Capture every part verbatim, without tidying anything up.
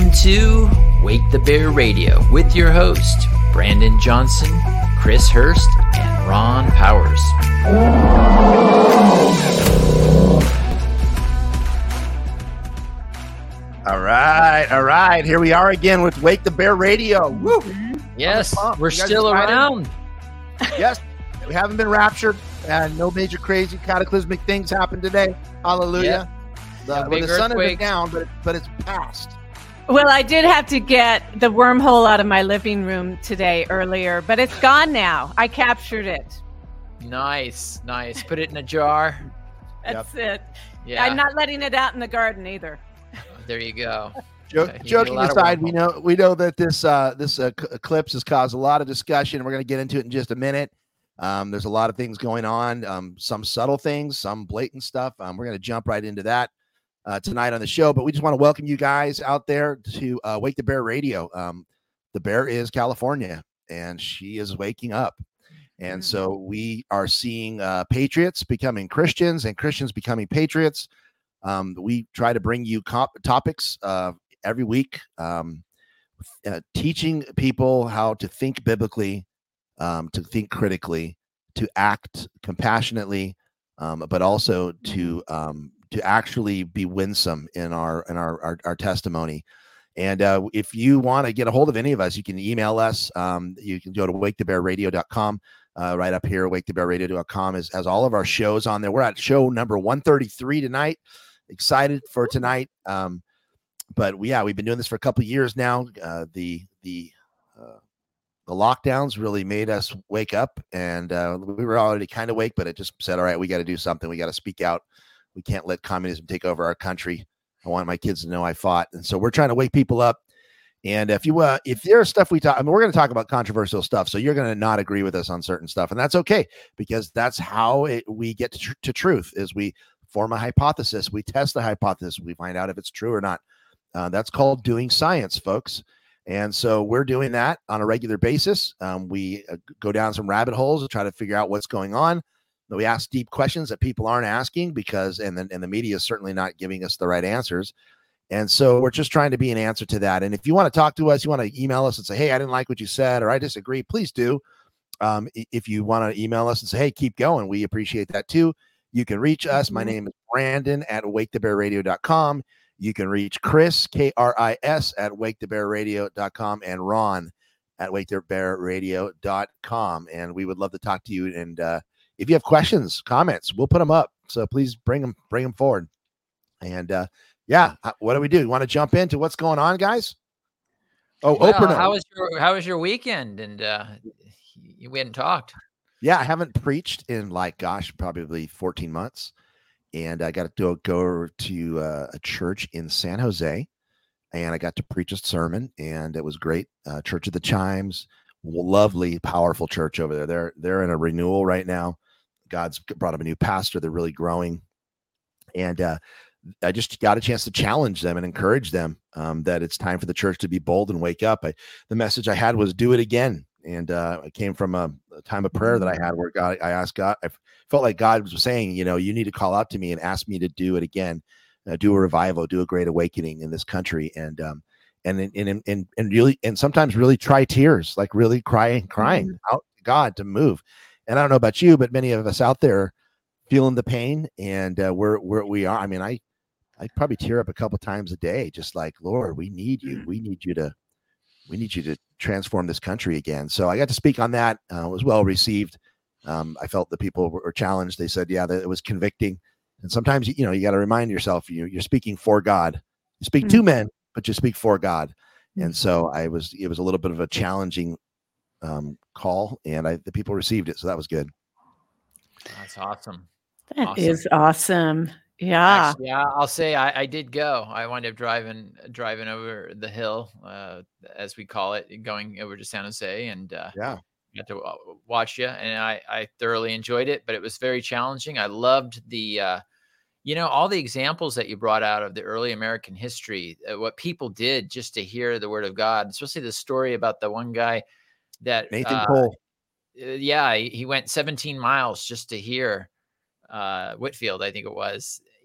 Welcome to Wake the Bear Radio with your host, Brandon Johnson, Chris Hurst, and Ron Powers. All right, all right. Here we are again with Wake the Bear Radio. Woo! Yes, we're still around. Yes, we haven't been raptured, and no major crazy cataclysmic things happened today. Hallelujah. Yep. The, Yeah, well, the sun earthquakes. isn't down, but, but it's past. Well, I did have to get the wormhole out of my living room today earlier, but it's gone now. I captured it. Nice, nice. Put it in a jar. That's it. Yeah, I'm not letting it out in the garden either. there you go. Joke, You did a joking lot of aside, we wormhole. know we know that this uh, this uh, c- eclipse has caused a lot of discussion. We're going to get into it in just a minute. Um, there's a lot of things going on, um, some subtle things, some blatant stuff. Um, we're going to jump right into that uh, tonight on the show. But we just want to welcome you guys out there to uh, Wake the Bear Radio. Um, the bear is California, and she is waking up. And so we are seeing uh, patriots becoming Christians and Christians becoming patriots. Um, we try to bring you comp- topics uh, every week, um, uh, teaching people how to think biblically, um, to think critically, to act compassionately, um, but also to um, to actually be winsome in our in our our, our testimony. And uh, if you want to get a hold of any of us, you can email us. Um, you can go to wake the bear radio dot com. Uh, right up here, wake the bear radio dot com is, has all of our shows on there. We're at show number one thirty-three tonight. Excited for tonight. Um, but we, yeah, we've been doing this for a couple of years now. Uh, the the uh, the lockdowns really made us wake up, and uh, we were already kind of awake, but it just said, all right, we got to do something. We got to speak out. We can't let communism take over our country. I want my kids to know I fought. And so we're trying to wake people up. And if you, uh, if there's stuff we talk, I mean, we're going to talk about controversial stuff. So you're going to not agree with us on certain stuff, and that's okay, because that's how it, we get to, tr- to truth is we form a hypothesis. We test the hypothesis. We find out if it's true or not. Uh, that's called doing science, folks. And so we're doing that on a regular basis. Um, we uh, go down some rabbit holes to try to figure out what's going on. We ask deep questions that people aren't asking because, and then, and the media is certainly not giving us the right answers. And so we're just trying to be an answer to that. And if you want to talk to us, you want to email us and say, hey, I didn't like what you said, or I disagree, please do. Um, if you want to email us and say, hey, keep going, we appreciate that too. You can reach us. My name is Brandon at wake the bear radio dot com. You can reach Chris, K R I S, at wake the bear radio dot com, and Ron at wake the bear radio dot com. And we would love to talk to you. And uh, if you have questions, comments, we'll put them up. So please bring them, bring them forward. And uh, yeah, what do we do? You want to jump into what's going on, guys? Oh, Well, Oprah. how was your how was your weekend? And uh, we hadn't talked. Yeah, I haven't preached in like, gosh, probably fourteen months. And I got to go to uh, a church in San Jose, and I got to preach a sermon, and it was great. Uh, Church of the Chimes, lovely, powerful church over there. They're they're in a renewal right now. God's brought up a new pastor. They're really growing, and uh, I just got a chance to challenge them and encourage them um, that it's time for the church to be bold and wake up. I, the message I had was do it again. And uh, it came from a, a time of prayer that I had where God, I asked God, I felt like God was saying, you know, you need to call out to me and ask me to do it again, uh, do a revival, do a great awakening in this country. And, um, and, and, and, and really, and sometimes really try tears, like really crying, crying mm-hmm. out to God to move. And I don't know about you, but many of us out there feeling the pain, and uh, we're, we're, we are, I mean, I, I probably tear up a couple times a day, just like, Lord, we need you. We need you to, we need you to transform this country again. So I got to speak on that. Uh, it was well received. Um, I felt that people were challenged. They said, yeah, that it was convicting. And sometimes, you know, you got to remind yourself, you, you're speaking for God. You speak mm-hmm. to men, but you speak for God. Mm-hmm. And so I was, it was a little bit of a challenging um, call, and I, the people received it. So that was good. That's awesome. That awesome. is awesome. Yeah. Actually, yeah, I'll say I, I did go. I wound up driving driving over the hill, uh, as we call it, going over to San Jose, and uh, yeah, got to watch you, and I, I thoroughly enjoyed it. But it was very challenging. I loved the, uh, you know, all the examples that you brought out of the early American history, uh, what people did just to hear the word of God, especially the story about the one guy that Nathan uh, Cole. Uh, yeah, he, he went seventeen miles just to hear uh, Whitfield, I think it was.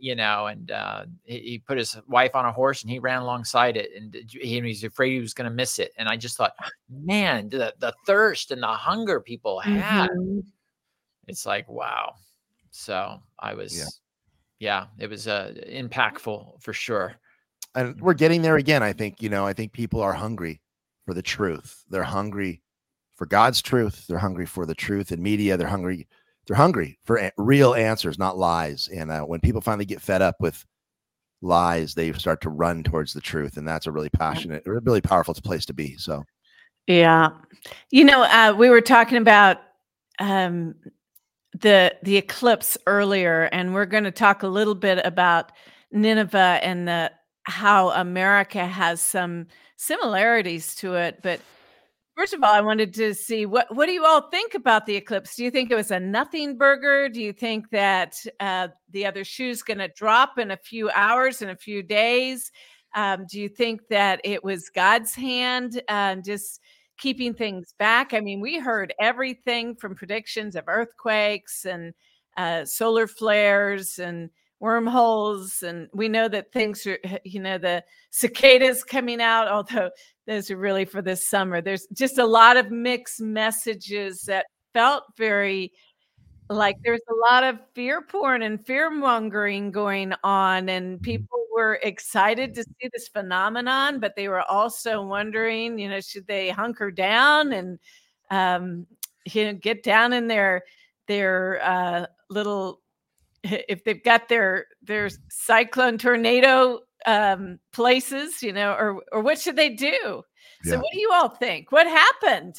you know, and uh, he, he put his wife on a horse and he ran alongside it, and he, he was afraid he was going to miss it. And I just thought, man, the, the thirst and the hunger people had, Mm-hmm. it's like, wow. So I was, yeah, yeah it was uh, impactful for sure. And we're getting there again. I think, you know, I think people are hungry for the truth. They're hungry for God's truth. They're hungry for the truth in media. They're hungry. They're hungry for a- real answers, not lies. And uh, when people finally get fed up with lies, they start to run towards the truth. And that's a really passionate, a really powerful place to be. So, yeah. You know, uh, we were talking about um, the, the eclipse earlier, and we're going to talk a little bit about Nineveh and the, how America has some similarities to it. But first of all, I wanted to see what, what do you all think about the eclipse? Do you think it was a nothing burger? Do you think that uh, the other shoe's going to drop in a few hours, in a few days? Um, do you think that it was God's hand uh, just keeping things back? I mean, we heard everything from predictions of earthquakes and uh, solar flares and wormholes, and we know that things are, you know, the cicadas coming out, although those are really for this summer. There's just a lot of mixed messages that felt very like there's a lot of fear porn and fear mongering going on, and people were excited to see this phenomenon, but they were also wondering, you know, should they hunker down and, um, you know, get down in their, their uh, little, if they've got their their cyclone tornado um, places, you know, or or what should they do? So, yeah. what do you all think? What happened?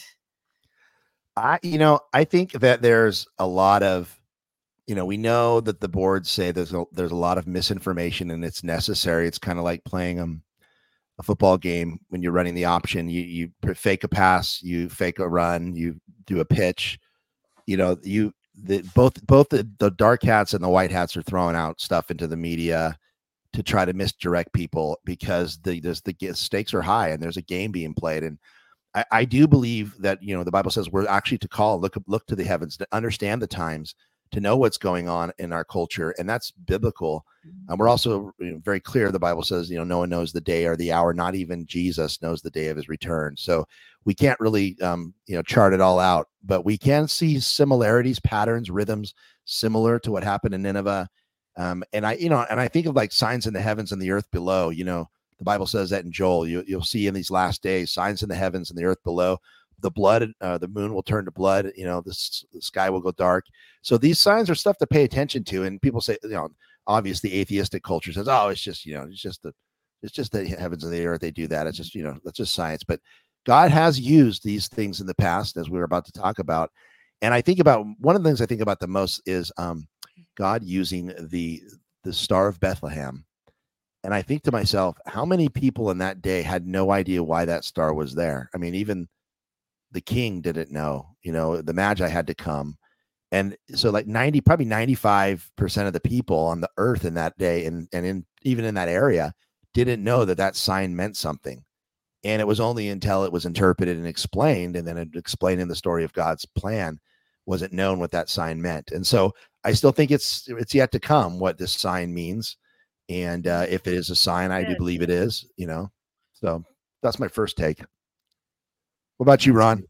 I, you know, I think that there's a lot of, you know, we know that the boards say there's a, there's a lot of misinformation and it's necessary. It's kind of like playing um, a football game when you're running the option. You you fake a pass, you fake a run, you do a pitch. You know, you. The, both both the, the dark hats and the white hats are throwing out stuff into the media to try to misdirect people because the there's the stakes are high and there's a game being played. And I, I do believe that, you know, the Bible says we're actually to call, look, look to the heavens, to understand the times, to know what's going on in our culture. And that's biblical. And we're also, you know, very clear. The Bible says, you know, no one knows the day or the hour, not even Jesus knows the day of his return. So we can't really, um, you know, chart it all out, but we can see similarities, patterns, rhythms similar to what happened in Nineveh. Um, and I, you know, and I think of like signs in the heavens and the earth below. You know, the Bible says that in Joel, you, you'll see in these last days, signs in the heavens and the earth below. The blood, uh, the moon will turn to blood. You know, the, the sky will go dark. So these signs are stuff to pay attention to. And people say, you know, obviously atheistic culture says, oh, it's just, you know, it's just the, it's just the heavens and the earth. They do that. It's just, you know, that's just science. But God has used these things in the past, as we were about to talk about. And I think about, one of the things I think about the most is um, God using the, the Star of Bethlehem. And I think to myself, how many people in that day had no idea why that star was there? I mean, even the king didn't know, you know, the Magi had to come. And so like ninety, probably ninety-five percent of the people on the earth in that day, and, and in, even in that area, didn't know that that sign meant something. And it was only until it was interpreted and explained, and then it explained in the story of God's plan, was it known what that sign meant. And so I still think it's it's yet to come what this sign means. And uh, if it is a sign, I do believe it is, you know. So that's my first take. What about you, Ron?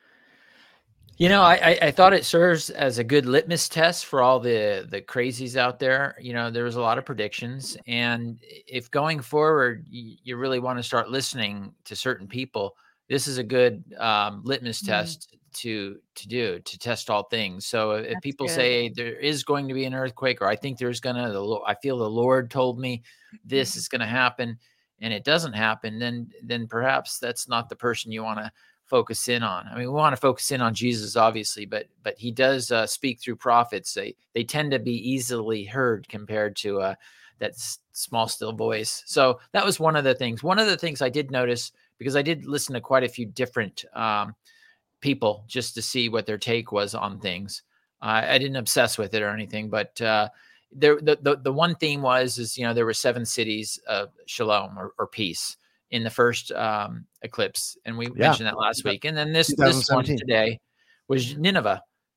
You know, I, I thought it serves as a good litmus test for all the, the crazies out there. You know, there was a lot of predictions. And if going forward, you, you really want to start listening to certain people, this is a good um, litmus mm-hmm. test to to do, to test all things. So if That's people good. say there is going to be an earthquake, or I think there's going to, I feel the Lord told me this mm-hmm. is going to happen, and it doesn't happen, then then perhaps that's not the person you want to focus in on. I mean, we want to focus in on Jesus, obviously, but but he does uh, speak through prophets. They they tend to be easily heard compared to uh, that s- small, still voice. So that was one of the things. One of the things I did notice, because I did listen to quite a few different um, people just to see what their take was on things. Uh, I didn't obsess with it or anything, but uh, there the, the the one theme was is you know there were seven cities of shalom or, or peace in the first um, eclipse. And we yeah. mentioned that last week. And then this, this one today was Nineveh.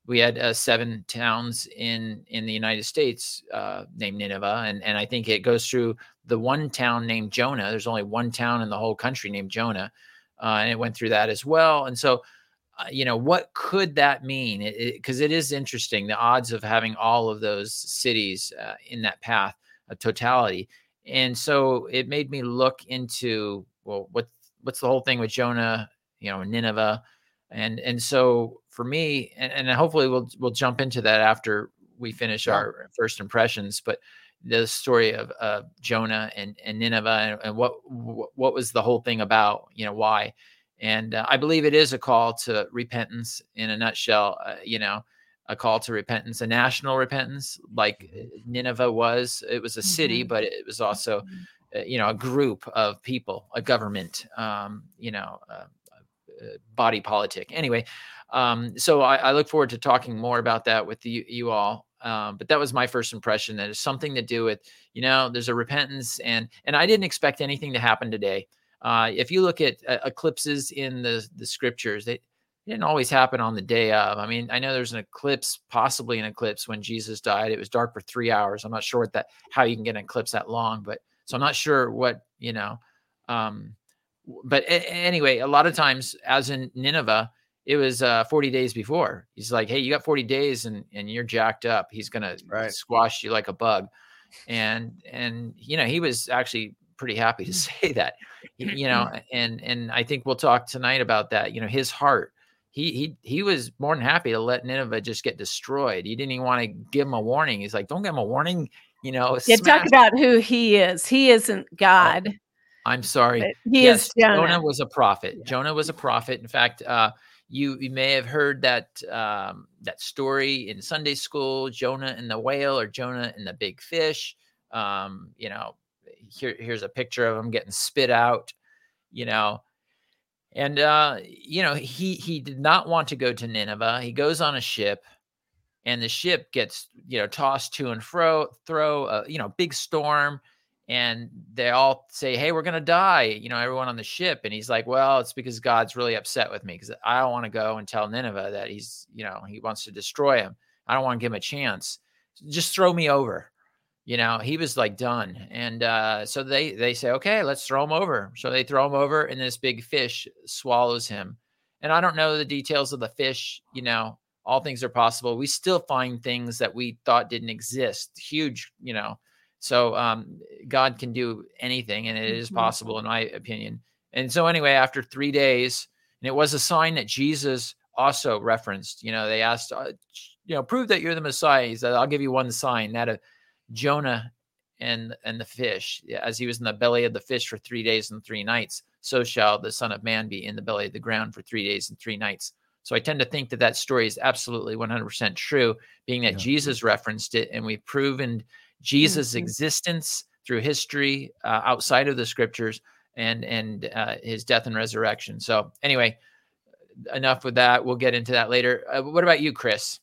we had uh, seven towns in in the United States uh, named Nineveh, and and I think it goes through the one town named Jonah. There's only one town in the whole country named Jonah, uh, and it went through that as well. And so, uh, you know, what could that mean? Because it, it, it is interesting, the odds of having all of those cities uh, in that path of totality. And so it made me look into, well, what what's the whole thing with Jonah, you know, Nineveh. And and so for me, and, and hopefully we'll we'll jump into that after we finish Yeah. our first impressions, but the story of uh, Jonah and, and Nineveh, and, and what what was the whole thing about, you know, why. And uh, I believe it is a call to repentance in a nutshell, uh, you know, a call to repentance, a national repentance, like Nineveh was. It was a city, Mhm. but it was also, uh, you know, a group of people, a government, um, you know, uh, uh, body politic. Anyway, um, so I, I look forward to talking more about that with you, you all. Um, but that was my first impression, that it's something to do with, you know, there's a repentance, and and I didn't expect anything to happen today. Uh, if you look at uh, eclipses in the the scriptures, they didn't always happen on the day of. I mean, I know there's an eclipse, possibly an eclipse when Jesus died. It was dark for three hours. I'm not sure what that, how you can get an eclipse that long, but so I'm not sure what, you know, um, but a- anyway, a lot of times, as in Nineveh, it was uh, forty days before. He's like, hey, you got forty days and, and you're jacked up. He's going to Right. squash you like a bug. And, and, you know, he was actually pretty happy to say that, y- you know, and, and I think we'll talk tonight about that. You know, his heart, he, he, he was more than happy to let Nineveh just get destroyed. He didn't even want to give him a warning. He's like, don't give him a warning, you know, Yeah, talk smash. about who he is. He isn't God, I'm sorry. but he Yes, is Jonah. Jonah was a prophet. Yeah. Jonah was a prophet. In fact, uh, you you may have heard that um, that story in Sunday school, Jonah and the whale, or Jonah and the big fish. Um, you know, here here's a picture of him getting spit out. You know, and uh, you know he he did not want to go to Nineveh. He goes on a ship, and the ship gets, you know, tossed to and fro, throw a, you know, big storm, and they all say, hey, we're going to die, you know, everyone on the ship. And he's like, well, it's because God's really upset with me, because I don't want to go and tell Nineveh that he's, you know, he wants to destroy him. I don't want to give him a chance. Just throw me over. You know, he was like done. And uh, so they, they say, okay, let's throw him over. So they throw him over, and this big fish swallows him. And I don't know the details of the fish, you know, all things are possible. We still find things that we thought didn't exist. Huge, you know. So um, God can do anything, and it is Mhm. possible, in my opinion. And so anyway, after three days, and it was a sign that Jesus also referenced. You know, they asked, uh, you know, prove that you're the Messiah. He said, I'll give you one sign, that of Jonah and and the fish. As he was in the belly of the fish for three days and three nights, so shall the Son of Man be in the belly of the ground for three days and three nights. So I tend to think that that story is absolutely one hundred percent true, being that Yeah. Jesus referenced it, and we've proven Jesus' Mhm. existence through history uh, outside of the scriptures, and and uh, his death and resurrection. So anyway, enough with that. We'll get into that later. Uh, what about you, Chris?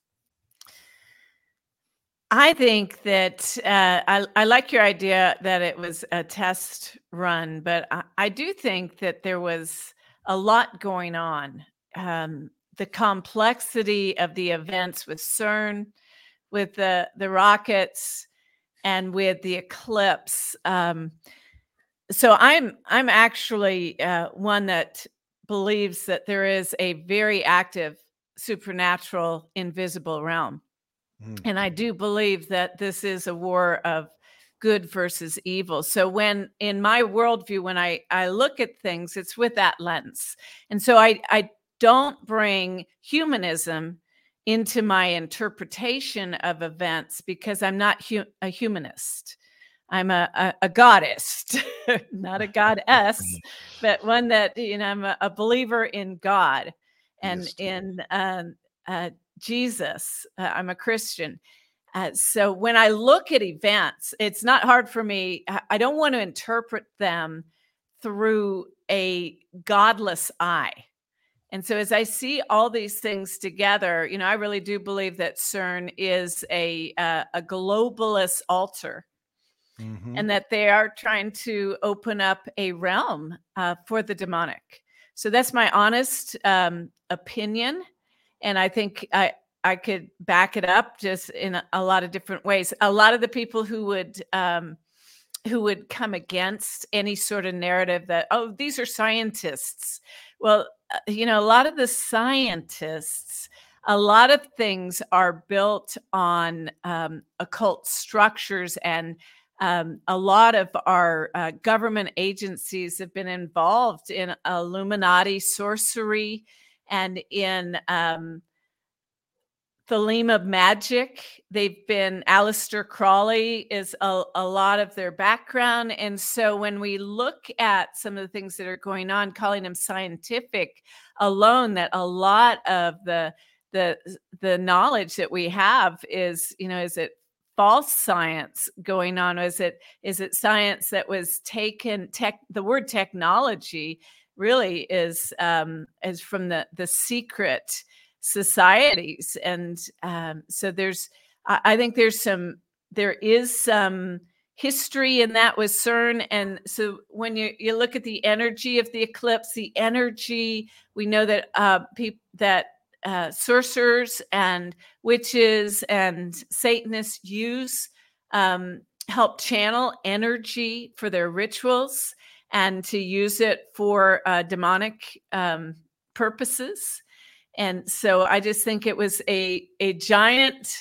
I think that uh, I, I like your idea that it was a test run, but I, I do think that there was a lot going on. Um, the complexity of the events with CERN, with the the rockets, and with the eclipse. Um, so I'm I'm actually uh, one that believes that there is a very active supernatural invisible realm. Mm. And I do believe that this is a war of good versus evil. So when in my worldview, when I, I look at things, it's with that lens. And so I, I don't bring humanism into my interpretation of events, because I'm not hu- a humanist. I'm a, a, a goddess, not a goddess, but one that, you know, I'm a, a believer in God and Yes. in um, uh, Jesus. Uh, I'm a Christian. Uh, so when I look at events, it's not hard for me. I, I don't want to interpret them through a godless eye. And so as I see all these things together, you know, I really do believe that CERN is a uh, a globalist altar, Mhm. and that they are trying to open up a realm uh, for the demonic. So that's my honest um, opinion. And I think I, I could back it up just in a, a lot of different ways. A lot of the people who would um, who would come against any sort of narrative that, oh, these are scientists. Well, uh, you know, a lot of the scientists, a lot of things are built on um, occult structures, and um, a lot of our uh, government agencies have been involved in Illuminati sorcery and in um, Thelema magic. They've been, Aleister Crowley is a, a lot of their background. And so when we look at some of the things that are going on, calling them scientific alone, that a lot of the the the knowledge that we have is, you know, is it false science going on? Is it is it science that was taken, tech, the word technology really is um, is from the the secret societies. And um, so there's, I, I think there's some, there is some history in that with CERN. And so when you, you look at the energy of the eclipse, the energy, we know that uh, people, that uh, sorcerers and witches and Satanists use, um, help channel energy for their rituals and to use it for uh, demonic um, purposes. And so I just think it was a, a giant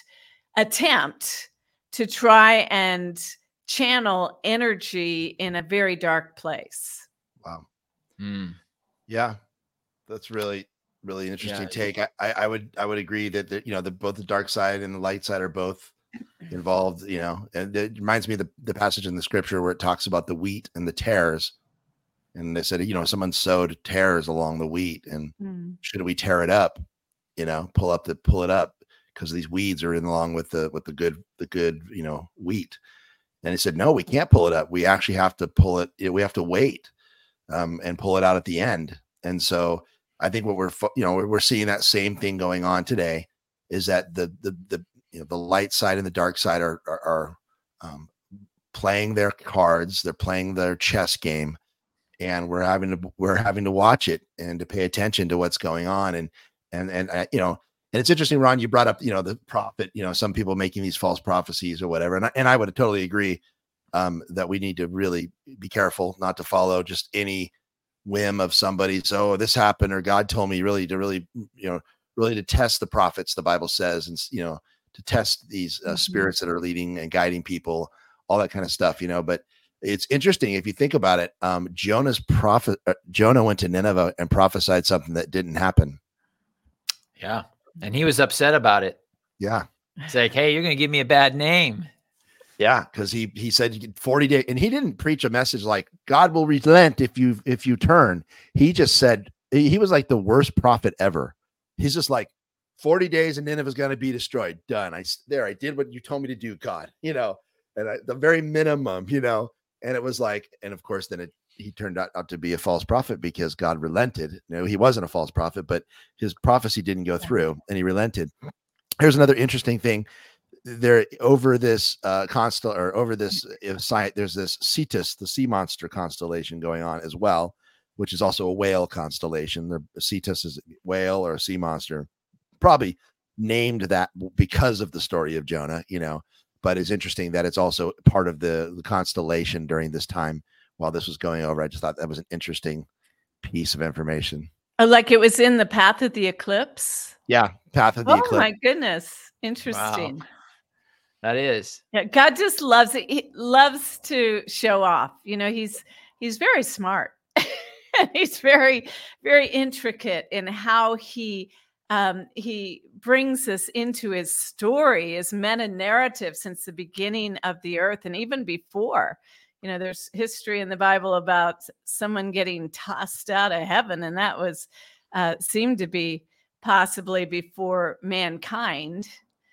attempt to try and channel energy in a very dark place. Wow. Mm. Yeah, that's really, really interesting Yeah. take. I, I would, I would agree that, the, you know, the, both the dark side and the light side are both involved, you know, and it reminds me of the, the passage in the scripture where it talks about the wheat and the tares. And they said, you know, someone sowed tares along the wheat, and mm. should we tear it up? You know, pull up the pull it up because these weeds are in along with the with the good the good you know wheat. And he said, no, we can't pull it up. We actually have to pull it. We have to wait um, and pull it out at the end. And so I think what we're you know we're seeing that same thing going on today is that the the the you know the light side and the dark side are are, are um, playing their cards. They're playing their chess game. And we're having to we're having to watch it and to pay attention to what's going on. And and and uh, you know, and it's interesting, Ron. You brought up you know the prophet. You know, some people making these false prophecies or whatever. And I, and I would totally agree um, that we need to really be careful not to follow just any whim of somebody. So oh, this happened, or God told me. Really to really you know really to test the prophets. The Bible says, and you know to test these uh, mm-hmm. spirits that are leading and guiding people, all that kind of stuff. You know, but. It's interesting if you think about it. Um, Jonah's prophet, uh, Jonah went to Nineveh and prophesied something that didn't happen. Yeah, and he was upset about it. Yeah, it's like, hey, you're going to give me a bad name. Yeah, because he he said forty days, and he didn't preach a message like God will relent if you if you turn. He just said he, he was like the worst prophet ever. He's just like forty days and Nineveh is going to be destroyed. Done. I there. I did what you told me to do, God. You know, and I, the very minimum. You know. And it was like, and of course, then it, he turned out, out to be a false prophet because God relented. You know, he wasn't a false prophet, but his prophecy didn't go through and he relented. Here's another interesting thing. There over this uh, constel or over this uh, site, there's this Cetus, the sea monster constellation going on as well, which is also a whale constellation. The Cetus is a whale or a sea monster, probably named that because of the story of Jonah, you know. But it's interesting that it's also part of the, the constellation during this time while this was going over. I just thought that was an interesting piece of information. Oh, like it was in the path of the eclipse? Yeah, path of the oh, eclipse. Oh, my goodness. Interesting. Wow. That is. Yeah, God just loves it. He loves to show off. You know, he's he's very smart. He's very, very intricate in how he Um, he brings us into his story, his meta narrative since the beginning of the earth and even before. You know, there's history in the Bible about someone getting tossed out of heaven, and that was uh, seemed to be possibly before mankind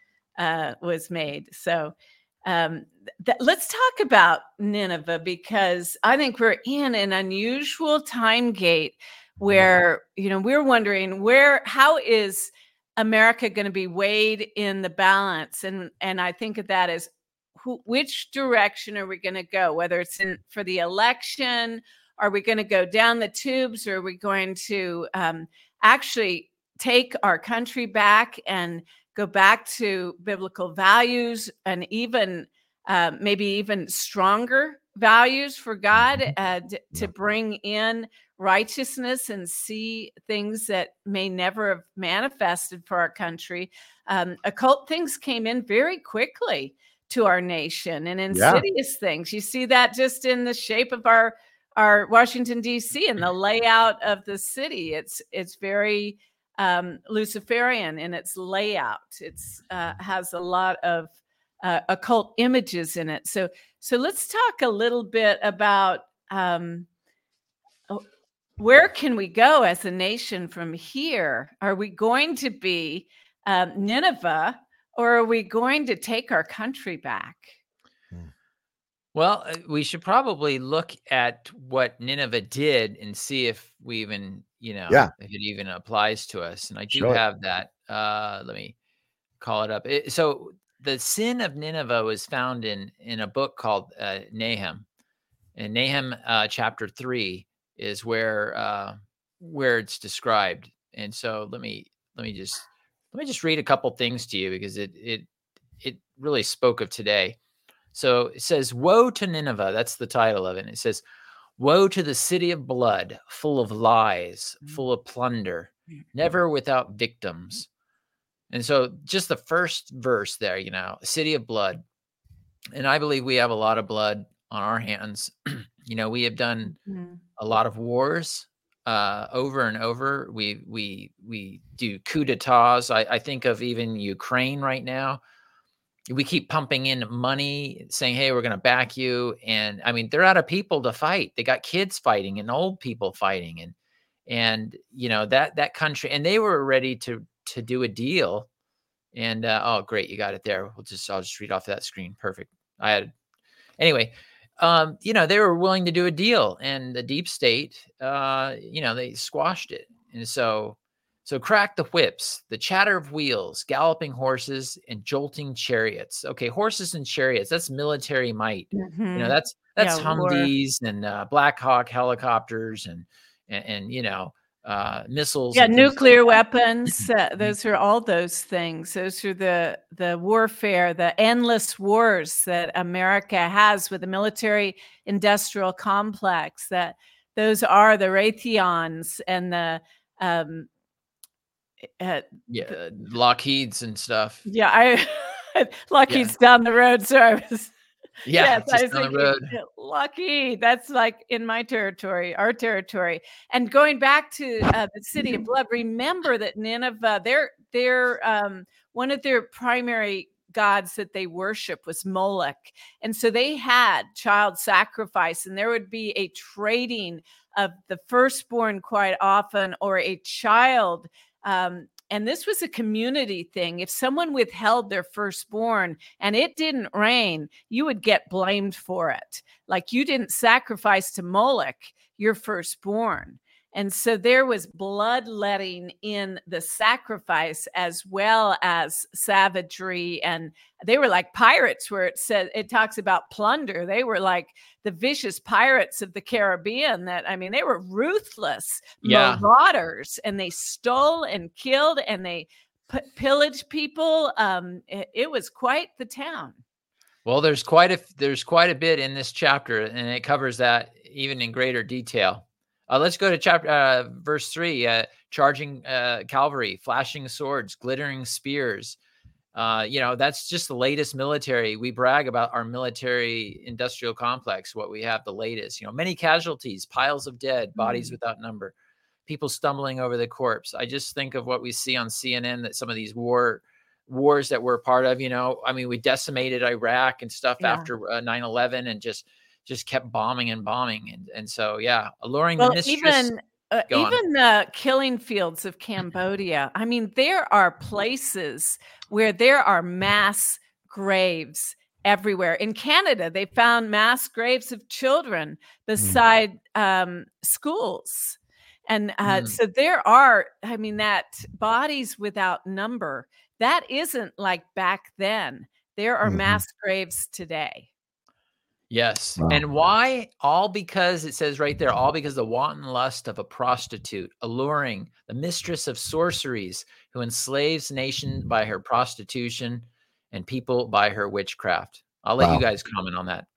uh, was made. So um, th- let's talk about Nineveh, because I think we're in an unusual time gate where, you know, we're wondering where, how is America going to be weighed in the balance? And, and I think of that as who, which direction are we going to go? Whether it's in for the election, are we going to go down the tubes, or are we going to um, actually take our country back and go back to biblical values, and even uh, maybe even stronger values for God, uh, d- Yeah. to bring in righteousness and see things that may never have manifested for our country. Um, occult things came in very quickly to our nation, and Yeah. insidious things. You see that just in the shape of our our Washington, D C, and the layout of the city. It's it's very um, Luciferian in its layout. It's uh, has a lot of uh, occult images in it. So so let's talk a little bit about um, oh, where can we go as a nation from here? Are we going to be um, Nineveh, or are we going to take our country back? Well, uh, we should probably look at what Nineveh did and see if we even, you know, Yeah. if it even applies to us. And I do Show it. have that. Uh, let me call it up. It, so the sin of Nineveh was found in in a book called uh, Nahum, and Nahum uh, chapter three is where uh, where it's described. And so let me let me just let me just read a couple things to you, because it it it really spoke of today. So it says, "Woe to Nineveh." That's the title of it. And it says, "Woe to the city of blood, full of lies, full of plunder, never without victims." And so just the first verse there, you know, city of blood. And I believe we have a lot of blood on our hands. You know, we have done Mhm. a lot of wars uh, over and over. We we we do coup d'etats. I, I think of even Ukraine right now. We keep pumping in money, saying, "Hey, we're going to back you." And I mean, they're out of people to fight. They got kids fighting and old people fighting, and and you know that that country, and they were ready to to do a deal. And uh, oh, great, you got it there. We'll just I'll just read off that screen. Perfect. I had anyway. Um, you know, they were willing to do a deal, and the deep state, uh, you know, they squashed it. And so. So crack the whips, the chatter of wheels, galloping horses, and jolting chariots. Okay, horses and chariots, that's military might. You know, Mhm. that's that's Yeah, war. Humvees and uh, Black Hawk helicopters and and, and you know, uh, missiles Yeah, and things like nuclear that. weapons. Uh, Mhm. those are all those things. Those are the the warfare, the endless wars that America has with the military industrial complex. That those are the Raytheons and the um, uh, Yeah, the, uh, Lockheeds and stuff. yeah, I Yeah, Lockheed's down the road, so I was yeah, yes, I just was down the thinking, road. uh, Lockheed, that's like in my territory, our territory. And going back to uh, the city of blood, remember that Nineveh, their their um, one of their primary gods that they worship was Moloch, and so they had child sacrifice, and there would be a trading of the firstborn quite often, or a child. Um, and this was a community thing. If someone withheld their firstborn and it didn't rain, you would get blamed for it. Like you didn't sacrifice to Moloch your firstborn. And so there was bloodletting in the sacrifice, as well as savagery. And they were like pirates, where it says it talks about plunder. They were like the vicious pirates of the Caribbean. That, I mean, they were ruthless Yeah. marauders, and they stole and killed, and they p- pillaged people. Um, it, it was quite the town. Well, there's quite a there's quite a bit in this chapter, and it covers that even in greater detail. Uh, let's go to chapter uh, verse three. Uh, charging uh, cavalry, flashing swords, glittering spears. Uh, you know, that's just the latest military. We brag about our military industrial complex, what we have the latest. You know, many casualties, piles of dead, bodies Mm. without number, people stumbling over the corpse. I just think of what we see on C N N, that some of these war wars that we're a part of, you know, I mean, we decimated Iraq and stuff Yeah. after uh, nine eleven, and just just kept bombing and bombing. And and so, yeah, alluring the Well, mistress. even uh, Go on. even the killing fields of Cambodia. I mean, there are places where there are mass graves everywhere. In Canada, they found mass graves of children beside um, schools. And uh, Mm. so there are, I mean, that bodies without number. That isn't like back then. There are Mhm. mass graves today. Yes. Wow. And why? All because it says right there, all because the wanton lust of a prostitute, alluring the mistress of sorceries, who enslaves nation by her prostitution and people by her witchcraft. I'll let Wow. you guys comment on that.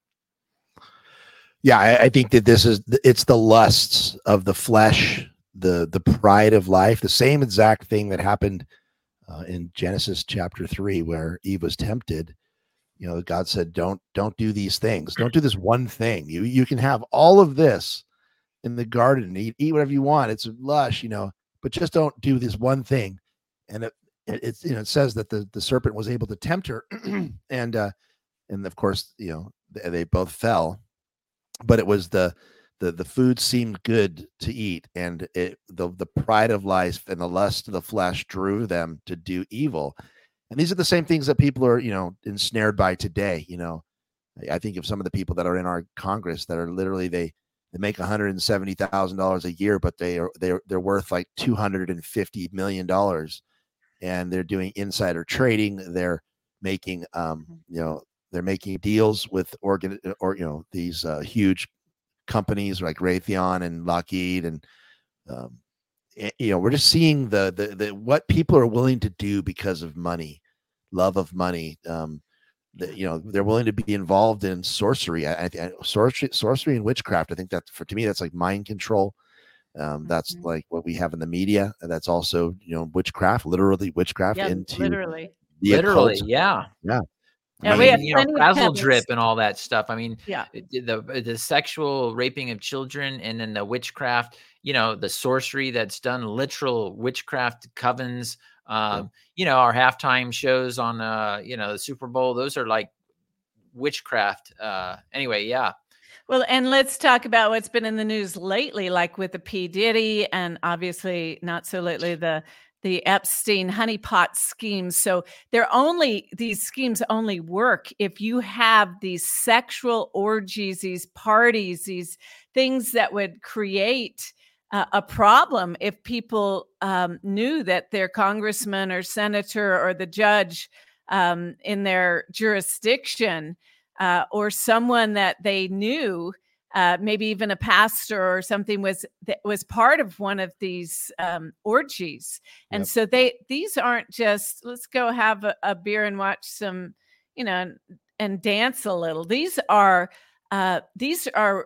Yeah, I, I think that this is, it's the lusts of the flesh, the the pride of life, the same exact thing that happened uh, in Genesis chapter three, where Eve was tempted. You know, God said, don't, don't do these things. Don't do this one thing. You, you can have all of this in the garden, eat, eat whatever you want. It's lush, you know, but just don't do this one thing. And it, it it's, you know, it says that the, the serpent was able to tempt her and, uh, and of course, you know, they, they both fell, but it was the, the, the food seemed good to eat. And it, the, the pride of life and the lust of the flesh drew them to do evil. And these are the same things that people are, you know, ensnared by today. You know, I think of some of the people that are in our Congress that are literally, they, they make one hundred seventy thousand dollars a year, but they are, they're, they're worth like two hundred fifty million dollars, and they're doing insider trading. They're making, um, you know, they're making deals with organ or, you know, these uh, huge companies like Raytheon and Lockheed. And, um, you know, we're just seeing the, the, the, what people are willing to do because of money, love of money. Um, the, you know, they're willing to be involved in sorcery, I, I, sorcery, sorcery and witchcraft. I think that for, to me, that's like mind control. Um, that's mm-hmm. like what we have in the media. And that's also, you know, witchcraft, literally witchcraft yeah, into literally, literally. Occult. Yeah. Yeah. Yeah, I we mean, have you know, plenty of frazzle pebbles. drip and all that stuff. I mean, Yeah. the the sexual raping of children, and then the witchcraft, you know, the sorcery that's done, literal witchcraft covens. Um, Yeah. You know, our halftime shows on, uh, you know, the Super Bowl. Those are like witchcraft. Uh, anyway, yeah. Well, and let's talk about what's been in the news lately, like with the P. Diddy, and obviously not so lately, the the Epstein honeypot schemes. So they're only, these schemes only work if you have these sexual orgies, these parties, these things that would create uh, a problem if people um, knew that their congressman or senator or the judge um, in their jurisdiction uh, or someone that they knew, Uh, maybe even a pastor or something, was that was part of one of these um, orgies. And Yep. so they, these aren't just, let's go have a, a beer and watch some, you know, and, and dance a little. These are, uh, these are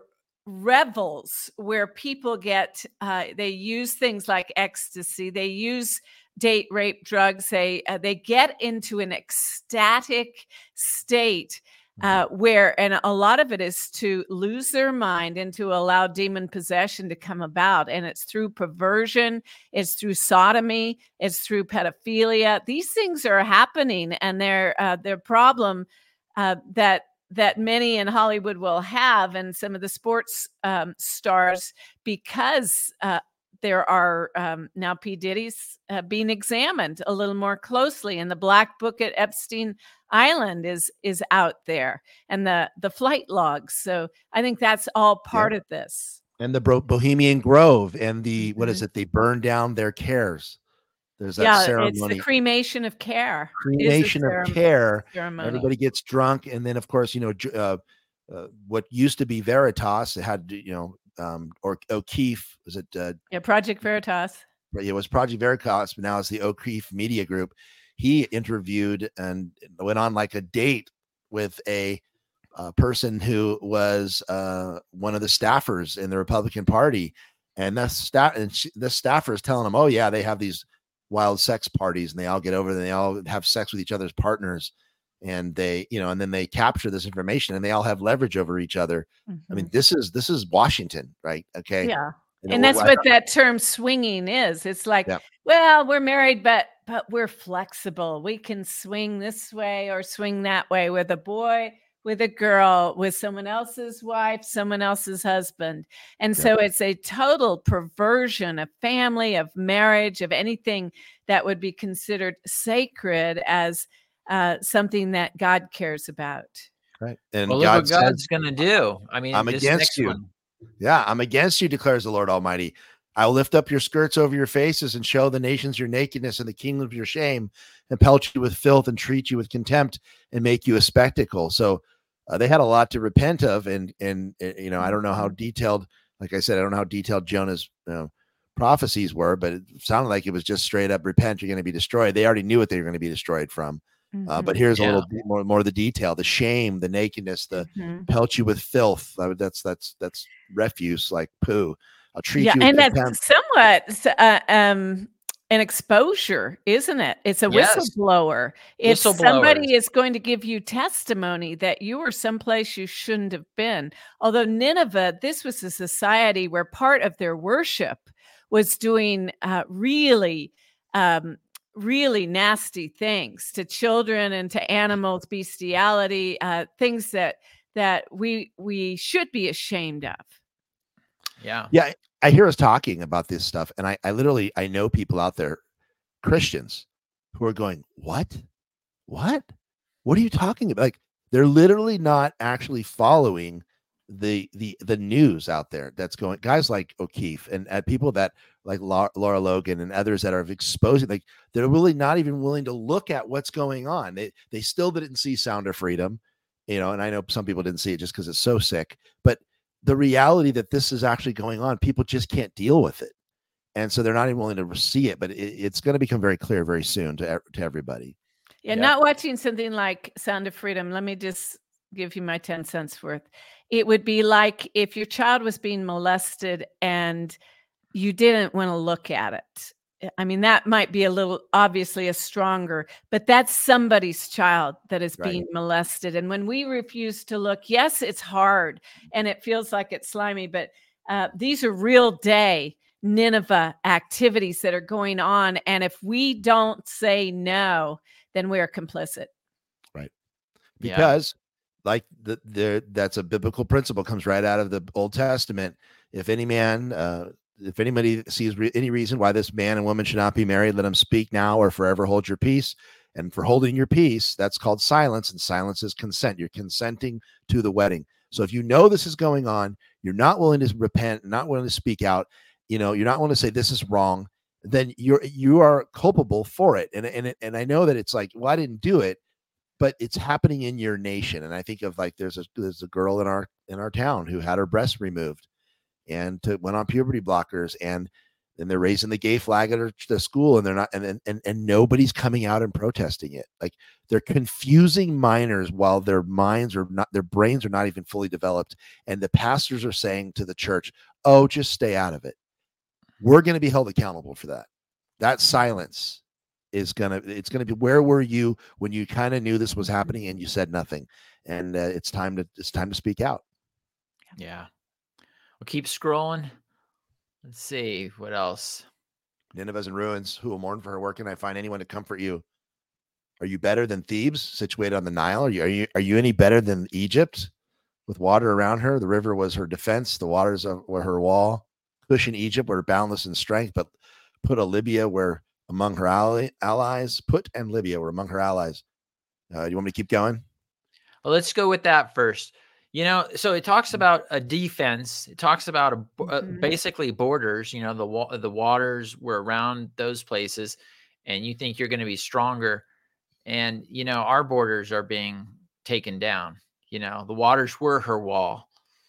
revels where people get, uh, they use things like ecstasy. They use date rape drugs. They, uh, they get into an ecstatic state Uh, where, and a lot of it is to lose their mind and to allow demon possession to come about. And it's through perversion, it's through sodomy, it's through pedophilia. These things are happening, and they're uh, their problem uh, that that many in Hollywood will have, and some of the sports um, stars, because uh, there are um, now P. Diddy's uh, being examined a little more closely, and the black book at Epstein Island is is out there, and the the flight logs. So I think that's all part yeah. of this. And the Bo- Bohemian Grove, and the mm-hmm. what is it? They burn down their cares. There's that yeah, ceremony. It's the cremation of care. Cremation of care. Ceremony. Everybody gets drunk, and then of course, you know, uh, uh, what used to be Veritas, it had, you know, um, or O'Keefe, was it? Uh, yeah, Project Veritas. It was Project Veritas, but now it's the O'Keefe Media Group. He interviewed and went on like a date with a uh, person who was uh, one of the staffers in the Republican Party, and that staff and she, the staffer is telling him, "Oh yeah, they have these wild sex parties, and they all get over there, and they all have sex with each other's partners, and they, you know, and then they capture this information, and they all have leverage over each other." Mm-hmm. I mean, this is this is Washington, right? Okay, yeah. And that's what that term swinging is. It's like, yeah. well, we're married, but but we're flexible. We can swing this way or swing that way, with a boy, with a girl, with someone else's wife, someone else's husband. And yeah. so it's a total perversion of family, of marriage, of anything that would be considered sacred as uh, something that God cares about. Right. And well, God look what God's going to do. I mean, I'm against you. One. Yeah, I'm against you, declares the Lord Almighty. I'll lift up your skirts over your faces and show the nations your nakedness and the kingdoms your shame, and pelt you with filth and treat you with contempt and make you a spectacle. So uh, they had a lot to repent of. And, and, you know, I don't know how Mhm. detailed, like I said, I don't know how detailed Jonah's you know, prophecies were, but it sounded like it was just straight up repent, you're going to be destroyed. They already knew what they were going to be destroyed from. Uh, but Mhm. here's a Yeah. little bit more, more of the detail, the shame, the nakedness, the Mhm. pelt you with filth. I would- That's, that's, that's refuse, like poo. I'll treat Yeah, you with and that's contempt. somewhat s uh, um, an exposure, isn't it? It's a Yes. whistleblower. It's Whistleblowers. somebody is going to give you testimony that you were someplace you shouldn't have been. Although Nineveh, this was a society where part of their worship was doing uh, really, um, really nasty things to children and to animals, bestiality, uh, things that that we we should be ashamed of. Yeah. Yeah. I I hear us talking about this stuff. And I, I literally, I know people out there, Christians, who are going, what? What? What are you talking about? Like, they're literally not actually following the the the news out there that's going. Guys like O'Keefe and, and people that like Laura, Laura Logan and others that are exposing, like they're really not even willing to look at what's going on. They they still didn't see Sound of Freedom, you know, and I know some people didn't see it just because it's so sick. But the reality that this is actually going on, people just can't deal with it, and so they're not even willing to see it. But it, it's going to become very clear very soon to to everybody. Yeah, Yep. not watching something like Sound of Freedom. Let me just give you my ten cents worth. It would be like if your child was being molested and you didn't want to look at it. Eh, I mean, that might be a little obviously a stronger, but that's somebody's child that is Right. being molested. And when we refuse to look, yes, it's hard and it feels like it's slimy, but uh, these are real day Nineveh activities that are going on. And if we don't say no, then we are complicit. Right. Yeah. Because like the there that's a biblical principle, comes right out of the Old Testament. If any man, uh, if anybody sees re- any reason why this man and woman should not be married, let him speak now or forever hold your peace. And for holding your peace, that's called silence, and silence is consent. You're consenting to the wedding. So if you know this is going on, you're not willing to repent, not willing to speak out, you know, you're not willing to say this is wrong, then you're you are culpable for it. And and and I know that it's like, well, I didn't do it, but it's happening in your nation. And I think of like there's a there's a girl in our in our town who had her breast removed and to, went on puberty blockers, and then they're raising the gay flag at her, the school, and they're not, and, and and nobody's coming out and protesting it. Like, they're confusing minors while their minds are not, their brains are not even fully developed, and the pastors are saying to the church, "Oh, just stay out of it." We're going to be held accountable for that. That silence is gonna it's gonna be, where were you when you kind of knew this was happening and you said nothing? And uh, it's time to it's time to speak out. Yeah. We'll keep scrolling. Let's see what else. Nineveh's in ruins. Who will mourn for her? Where can I find anyone to comfort you? Are you better than Thebes, situated on the Nile? Are you are you are you any better than Egypt, with water around her? The river was her defense. The waters of, were her wall. Cush in Egypt were boundless in strength, but put a Libya were among her ally, allies. Put and Libya were among her allies. Uh, you want me to keep going? Well, let's go with that first. You know, so it talks about a defense. It talks about a, uh, Mhm. basically borders. You know, the wa- the waters were around those places, and you think you're going to be stronger. And you know, our borders are being taken down. You know, the waters were her wall.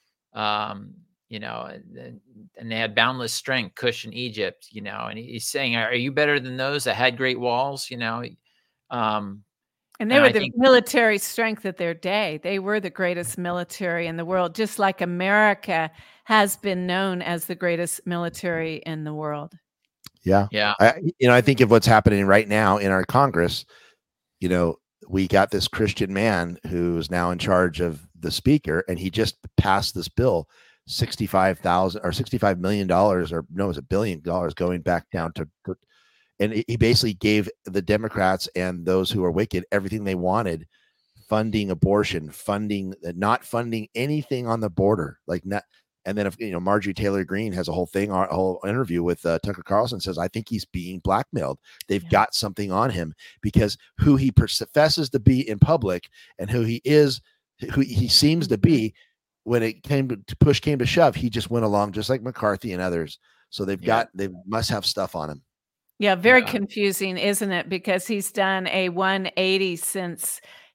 Um, you know, and, and they had boundless strength. Cush in Egypt. You know, and he's saying, "Are you better than those that had great walls?" You know, um, And they and were I the think military strength of their day. They were the greatest military in the world, just like America has been known as the greatest military in the world. Yeah. Yeah. I, you know, I think of what's happening right now in our Congress. You know, we got this Christian man who's now in charge of the speaker, and he just passed this bill, sixty-five thousand or sixty-five million dollars, or no, it was a billion dollars going back down to, and he basically gave the Democrats and those who are wicked everything they wanted, funding abortion, funding, not funding anything on the border, like not. And then, if you know, Marjorie Taylor Greene has a whole thing, a whole interview with uh, Tucker Carlson, says, I think he's being blackmailed. They've Yeah. got something on him, because who he professes to be in public and who he is, who he seems to be, when it came to push came to shove, he just went along, just like McCarthy and others. So they've Yeah. got, they must have stuff on him. Yeah, very Yeah. confusing, isn't it? Because he's done a one eighty since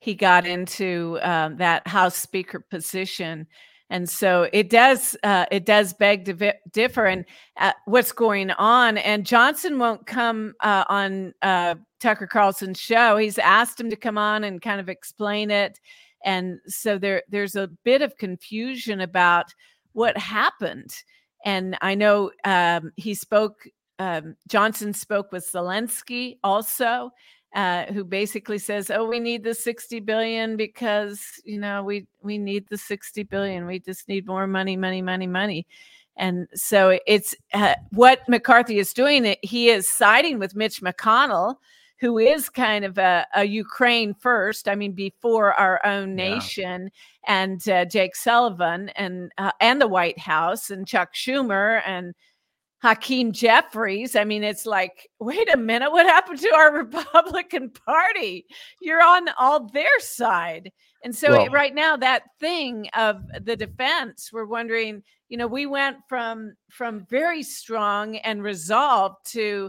he got into um, that House Speaker position. And so it does uh, it does beg to vi- differ in uh, what's going on. And Johnson won't come uh, on uh, Tucker Carlson's show. He's asked him to come on and kind of explain it. And so there there's a bit of confusion about what happened. And I know um, he spoke, um, Johnson spoke with Zelensky also, uh, who basically says, oh, we need the sixty billion because, you know, we, we need the sixty billion. We just need more money, money, money, money. And so it's uh, what McCarthy is doing. He is siding with Mitch McConnell, who is kind of a, a Ukraine first, I mean, before our own nation, yeah. and uh, Jake Sullivan and uh, and the White House and Chuck Schumer and Hakeem Jeffries. I mean, it's like, wait a minute, what happened to our Republican Party? You're on all their side. And so well, right now, that thing of the defense, we're wondering, you know, we went from from very strong and resolved to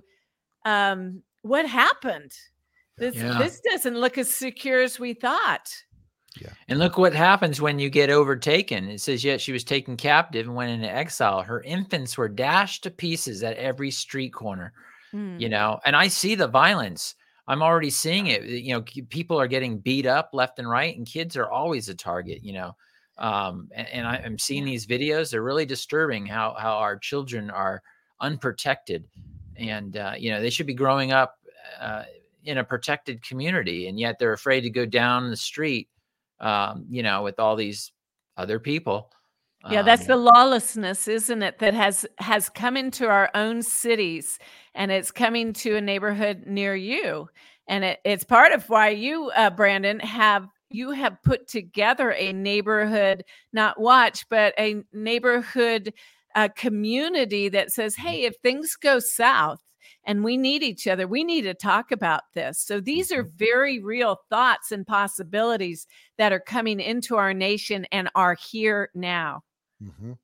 um, what happened? This yeah. this doesn't look as secure as we thought. Yeah. And look what happens when you get overtaken. It says, yet she was taken captive and went into exile. Her infants were dashed to pieces at every street corner, mm. you know, and I see the violence. I'm already seeing it. You know, people are getting beat up left and right, and kids are always a target, you know. Um, and, and I, I'm seeing these videos. They're really disturbing how, how our children are unprotected. And, uh, you know, they should be growing up uh, in a protected community, and yet they're afraid to go down the street, um, you know, with all these other people. Yeah, that's um, the lawlessness, isn't it, that has has come into our own cities, and it's coming to a neighborhood near you. And it, it's part of why you, uh, Brandon, have you have put together a neighborhood, not watch, but a neighborhood uh, community that says, hey, if things go south and we need each other, we need to talk about this. So these are very real thoughts and possibilities that are coming into our nation and are here now. Mm-hmm.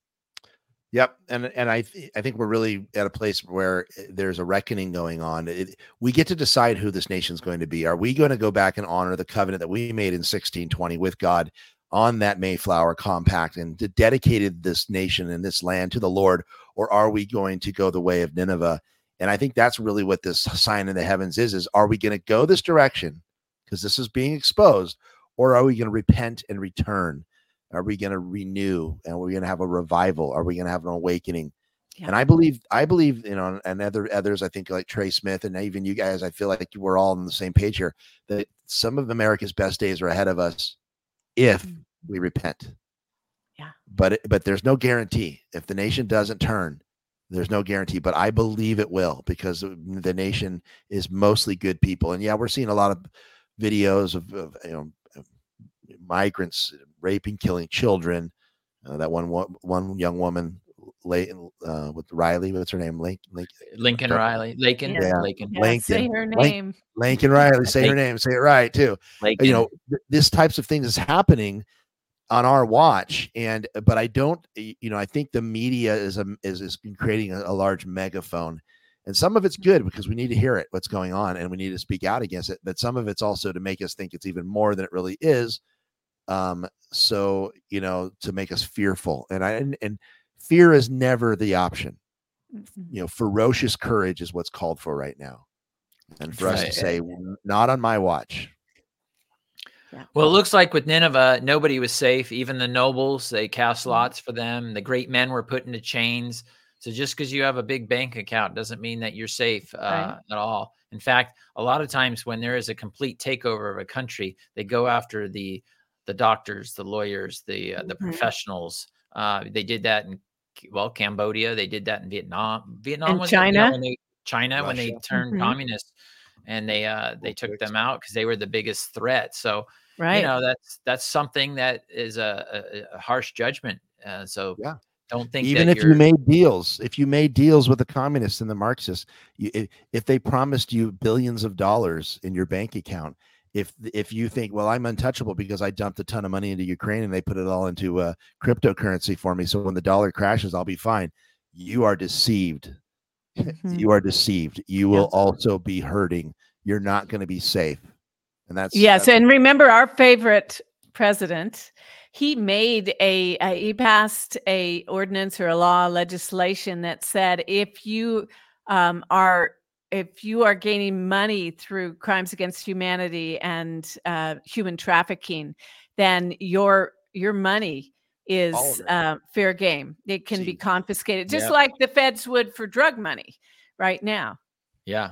Yep. And, and I, th- I think we're really at a place where there's a reckoning going on. It, we get to decide who this nation's going to be. Are we going to go back and honor the covenant that we made in sixteen twenty with God on that Mayflower Compact and dedicated this nation and this land to the Lord? Or are we going to go the way of Nineveh? And I think that's really what this sign in the heavens is, is are we going to go this direction because this is being exposed, or are we going to repent and return? Are we going to renew, and are we going to have a revival? Are we going to have an awakening? Yeah. And I believe, I believe, you know, and other others, I think like Trey Smith and even you guys, I feel like we're all on the same page here, that some of America's best days are ahead of us if mm-hmm. we repent. Yeah. But, but there's no guarantee. If the nation doesn't turn, there's no guarantee, but I believe it will, because the nation is mostly good people. And yeah, we're seeing a lot of videos of, of you know, migrants raping, killing children. Uh, that one, one young woman, uh, with Riley, what's her name? Link, Link, Lincoln Riley, Lincoln, yeah. Lincoln, yeah, Lincoln. Say her name. Lincoln Riley. Say Lincoln. her name. Say it right too. Lincoln. You know, th- this types of things is happening on our watch. And, but I don't, you know, I think the media is, a, is, is creating a, a large megaphone, and some of it's good because we need to hear it, what's going on, and we need to speak out against it. But some of it's also to make us think it's even more than it really is. Um, so, you know, to make us fearful, and I, and, and fear is never the option. Mm-hmm. You know, ferocious courage is what's called for right now. And for right. us to say, not on my watch. Yeah. Well, it looks like with Nineveh, nobody was safe. Even the nobles, they cast lots for them. The great men were put into chains. So just because you have a big bank account doesn't mean that you're safe uh, right. at all. In fact, a lot of times when there is a complete takeover of a country, they go after the the doctors, the lawyers, the uh, the mm-hmm. professionals. Uh, they did that in, well, Cambodia. They did that in Vietnam. Vietnam and was China. It, you know, when they, China, Russia. when they turned mm-hmm. communist. And they uh, they took them out because they were the biggest threat. So, right. you know, that's that's something that is a, a, a harsh judgment. Uh, so yeah. don't think even that if you made deals, if you made deals with the communists and the Marxists, you, if, if they promised you billions of dollars in your bank account, if if you think, well, I'm untouchable because I dumped a ton of money into Ukraine and they put it all into uh, cryptocurrency for me, so when the dollar crashes, I'll be fine. You are deceived. Mm-hmm. You are deceived. You will yeah. also be hurting. You're not going to be safe. And that's yes. that's, And remember our favorite president, he made a, uh, he passed a ordinance or a law legislation that said, if you um, are, if you are gaining money through crimes against humanity and uh, human trafficking, then your, your money is uh, fair game. It can be confiscated, just Yep. like the feds would for drug money right now. Yeah.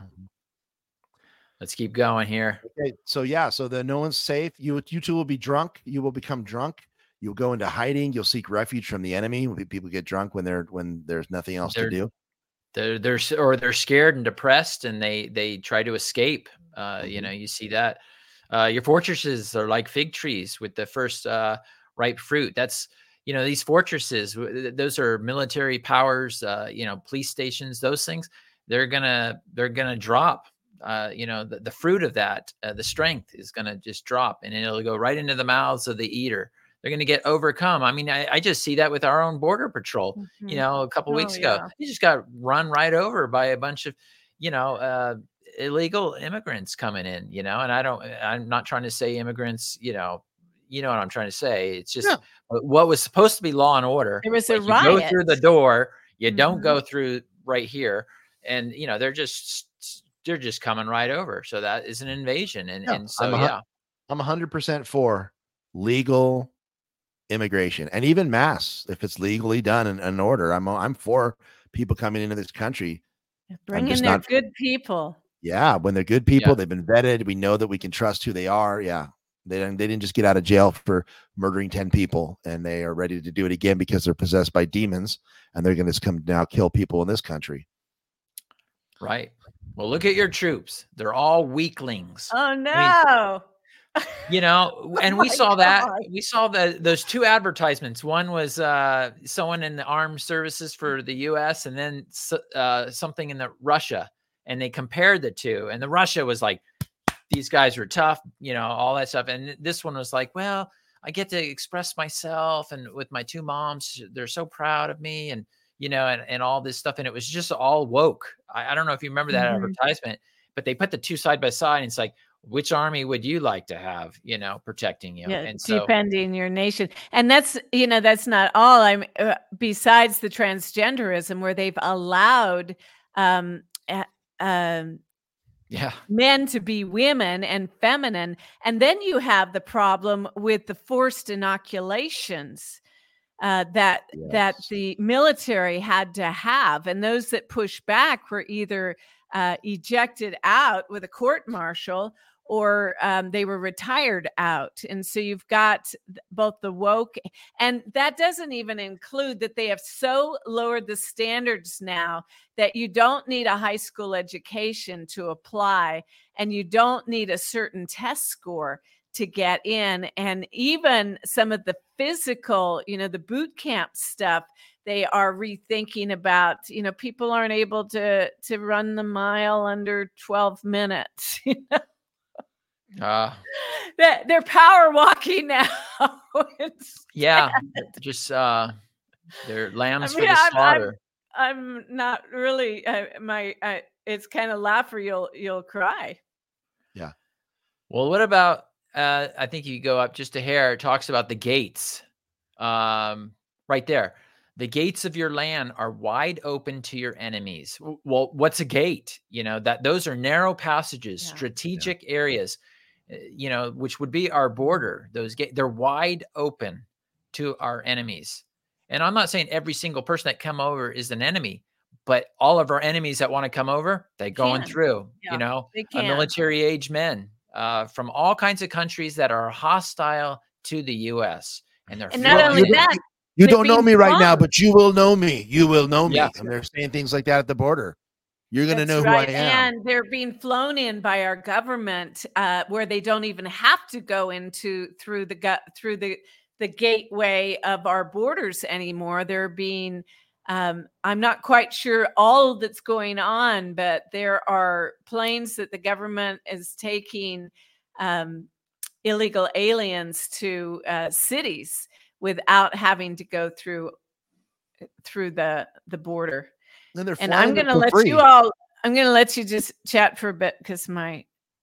Let's keep going here. Okay, so yeah, so the no one's safe. You you two will be drunk. You will become drunk. You'll go into hiding. You'll seek refuge from the enemy. People get drunk when they're when there's nothing else They're, to do. They're they're or they're scared and depressed, and they they try to escape. Uh, Mm-hmm. You know, you see that. Uh, your fortresses are like fig trees with the first uh, ripe fruit. That's you know these fortresses. Those are military powers. Uh, you know, police stations. Those things. They're gonna they're gonna drop. Uh, you know, the, the fruit of that, uh, the strength is going to just drop, and it'll go right into the mouths of the eater. They're going to get overcome. I mean, I, I just see that with our own border patrol. Mm-hmm. You know, a couple Oh, weeks ago, yeah. he just got run right over by a bunch of, you know, uh, illegal immigrants coming in. You know, and I don't. I'm not trying to say immigrants. You know, you know what I'm trying to say. It's just Yeah. what was supposed to be law and order. There was a like you go riot. through the door. You Mhm. don't go through right here, and you know they're just. They're just coming right over. So that is an invasion. And, Yeah, and so, I'm a, yeah, I'm one hundred percent for legal immigration and even mass if it's legally done in an order. I'm I'm for people coming into this country. Bring in just their not- good people. Yeah, when they're good people, Yeah. they've been vetted. We know that we can trust who they are. Yeah, they didn't they didn't just get out of jail for murdering ten people, and they are ready to do it again because they're possessed by demons, and they're going to come now kill people in this country. right. Well, look at your troops. They're all weaklings. Oh no. You know, and Oh we my saw that. God. We saw the those two advertisements. One was uh, someone in the armed services for the U S, and then uh, something in the Russia. And they compared the two. And the Russia was like, these guys were tough, you know, all that stuff. And this one was like, well, I get to express myself, and with my two moms, they're so proud of me, and you know, and, and all this stuff. And it was just all woke. I, I don't know if you remember that Mhm. advertisement, but they put the two side by side, and it's like, which army would you like to have, you know, protecting you? Yeah, And so, defending your nation. And that's, you know, that's not all. I'm uh, besides the transgenderism where they've allowed um, uh, um, yeah, men to be women and feminine. And then you have the problem with the forced inoculations uh, that Yes. that the military had to have. And those that pushed back were either uh, ejected out with a court martial, or um, they were retired out. And so you've got th- both the woke, and that doesn't even include that they have so lowered the standards now that you don't need a high school education to apply, and you don't need a certain test score to get in. And even some of the physical, you know, the boot camp stuff, they are rethinking about, you know, people aren't able to to run the mile under twelve minutes. You know? uh, that they're power walking now. It's- yeah, just uh, they're lambs I for mean, the I'm- I'm- slaughter. I'm not really uh, my uh, it's kind of laugh or you'll you'll cry. Well, what about, uh, I think you go up just a hair, it talks about the gates um, right there. The gates of your land are wide open to your enemies. W- Well, what's a gate? You know, that those are narrow passages, Yeah. strategic areas, uh, you know, which would be our border. Those gates, they're wide open to our enemies. And I'm not saying every single person that come over is an enemy, but all of our enemies that want to come over, they going Can. through, Yeah, you know, they uh, can. military age men uh, from all kinds of countries that are hostile to the U S. And they're And not flowing only you in. that, You they're don't know being me right now, flown. but you will know me. You will know me. Yeah. And they're saying things like that at the border. You're going to That's know right. who I am. And they're being flown in by our government, uh, where they don't even have to go into through the gut through the the gateway of our borders anymore. They're being um, I'm not quite sure all that's going on, but there are planes that the government is taking um, illegal aliens to uh, cities without having to go through through the the border. Then they're And flying I'm them going to for let free. you all, I'm going to let you just chat for a bit because my,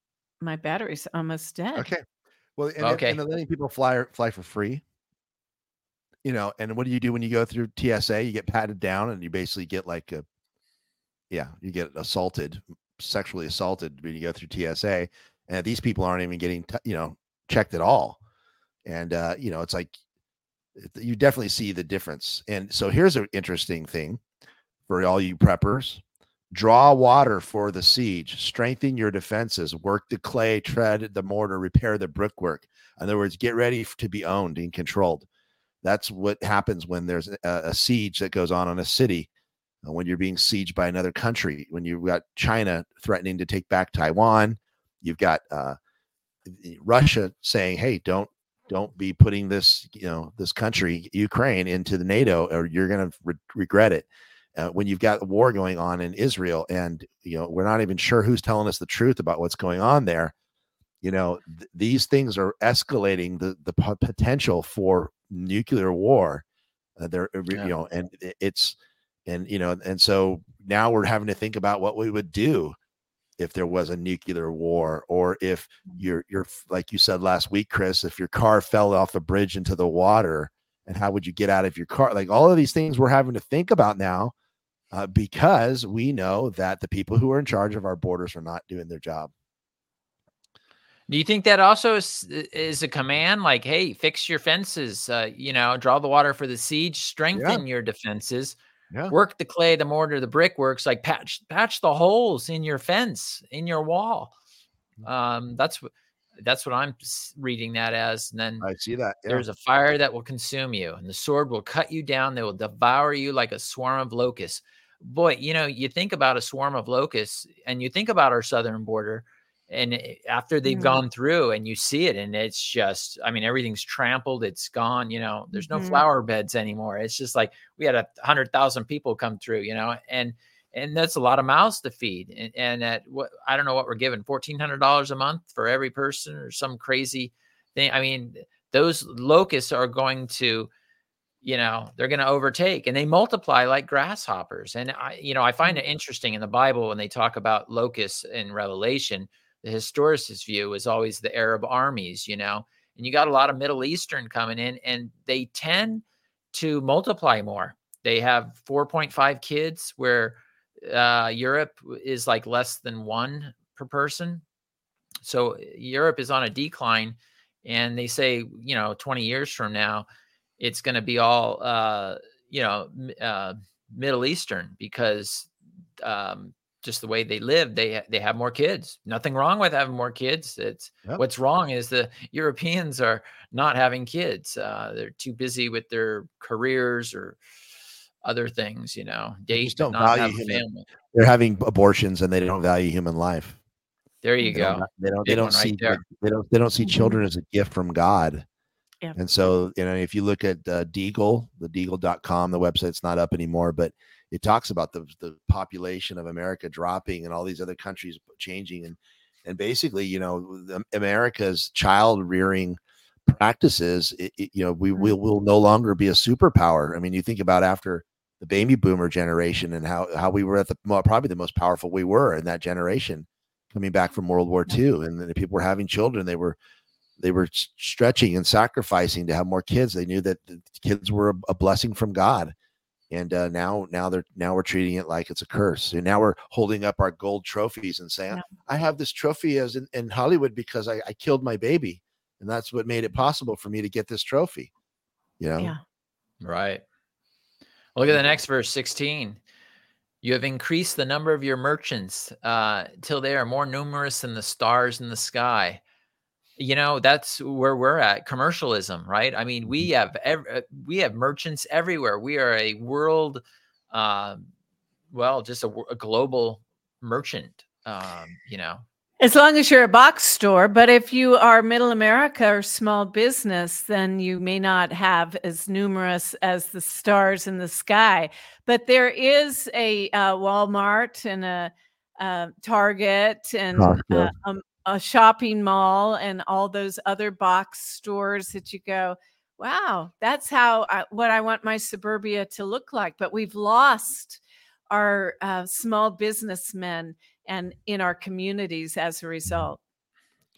my battery's almost dead. Okay. Well, and, Okay. then, and then letting people fly fly for free. You know, and what do you do when you go through T S A? You get patted down, and you basically get like a, yeah, you get assaulted, sexually assaulted when you go through T S A, and these people aren't even getting, t- you know, checked at all. And uh, you know, it's like you definitely see the difference. And so here's an interesting thing for all you preppers: draw water for the siege, strengthen your defenses, work the clay, tread the mortar, repair the brickwork. In other words, get ready to be owned and controlled. That's what happens when there's a, a siege that goes on in a city, uh, when you're being sieged by another country, when you've got China threatening to take back Taiwan, you've got uh, Russia saying, hey, don't don't be putting this, you know, this country, Ukraine, into the NATO, or you're going to re- regret it. Uh, when you've got a war going on in Israel, and, you know, we're not even sure who's telling us the truth about what's going on there. You know, th- these things are escalating the the p- potential for nuclear war. Uh, there, Yeah. you know, and it's, and you know, and so now we're having to think about what we would do if there was a nuclear war, or if you're you're like you said last week, Chris, if your car fell off a bridge into the water, and how would you get out of your car? Like all of these things we're having to think about now, uh, because we know that the people who are in charge of our borders are not doing their job. Do you think that also is, is a command like, hey, fix your fences, uh, you know, draw the water for the siege, strengthen your defenses, Yeah. work the clay, the mortar, the brickworks, like patch, patch the holes in your fence, in your wall. Um, that's what, that's what I'm reading that as. And then I see that. Yeah. there's a fire that will consume you, and the sword will cut you down. They will devour you like a swarm of locusts. Boy, you know, you think about a swarm of locusts, and you think about our southern border, and after they've Mm. gone through and you see it, and it's just, I mean, everything's trampled. It's gone, you know, there's no Mhm. flower beds anymore. It's just like we had a hundred thousand people come through, you know, and, and that's a lot of mouths to feed. And, and at what, I don't know what we're giving, fourteen hundred dollars a month for every person, or some crazy thing. I mean, those locusts are going to, you know, they're going to overtake, and they multiply like grasshoppers. And I, you know, I find it interesting in the Bible when they talk about locusts in Revelation. The historicist view is always the Arab armies, you know, and you got a lot of Middle Eastern coming in, and they tend to multiply more. They have four point five kids, where uh, Europe is like less than one per person. So Europe is on a decline, and they say, you know, twenty years from now, it's going to be all, uh, you know, uh, Middle Eastern, because um, just the way they live, they they have more kids. Nothing wrong with having more kids. It's Yep. what's wrong is the Europeans are not having kids. Uh, they're too busy with their careers or other things, you know, They date just but don't not value have a human. family. They're having abortions, and they don't value human life. There you They go. don't, they don't, they Big don't one right see, there. they don't, they don't see Mhm. children as a gift from God. Yep. And so, you know, if you look at uh, Deagle, the deagle dot com, the website's not up anymore, but it talks about the, the population of America dropping and all these other countries changing. And, and basically, you know, the, America's child rearing practices, it, it, you know, we Mhm. will will no longer be a superpower. I mean, you think about after the baby boomer generation, and how, how we were at the, well, probably the most powerful we were in that generation, coming back from World War Two. And then people were having children. They were, they were stretching and sacrificing to have more kids. They knew that the kids were a, a blessing from God. And uh, now, now they're, now we're treating it like it's a curse. And now we're holding up our gold trophies and saying, Yeah. I have this trophy as in, in Hollywood because I, I killed my baby. And that's what made it possible for me to get this trophy. You know? Yeah. Right. Look at the next verse, sixteen. You have increased the number of your merchants uh, till they are more numerous than the stars in the sky. You know, that's where we're at. Commercialism, right? I mean, we have ev- uh, we have merchants everywhere. We are a world, uh, well, just a, wo- a global merchant. Um, you know, As long as you're a box store, but if you are middle America or small business, then you may not have as numerous as the stars in the sky. But there is a uh, Walmart and a uh, Target and uh, Costco. um, a shopping mall and all those other box stores that you go, wow, that's how I, what I want my suburbia to look like. But we've lost our uh, small businessmen and in our communities as a result.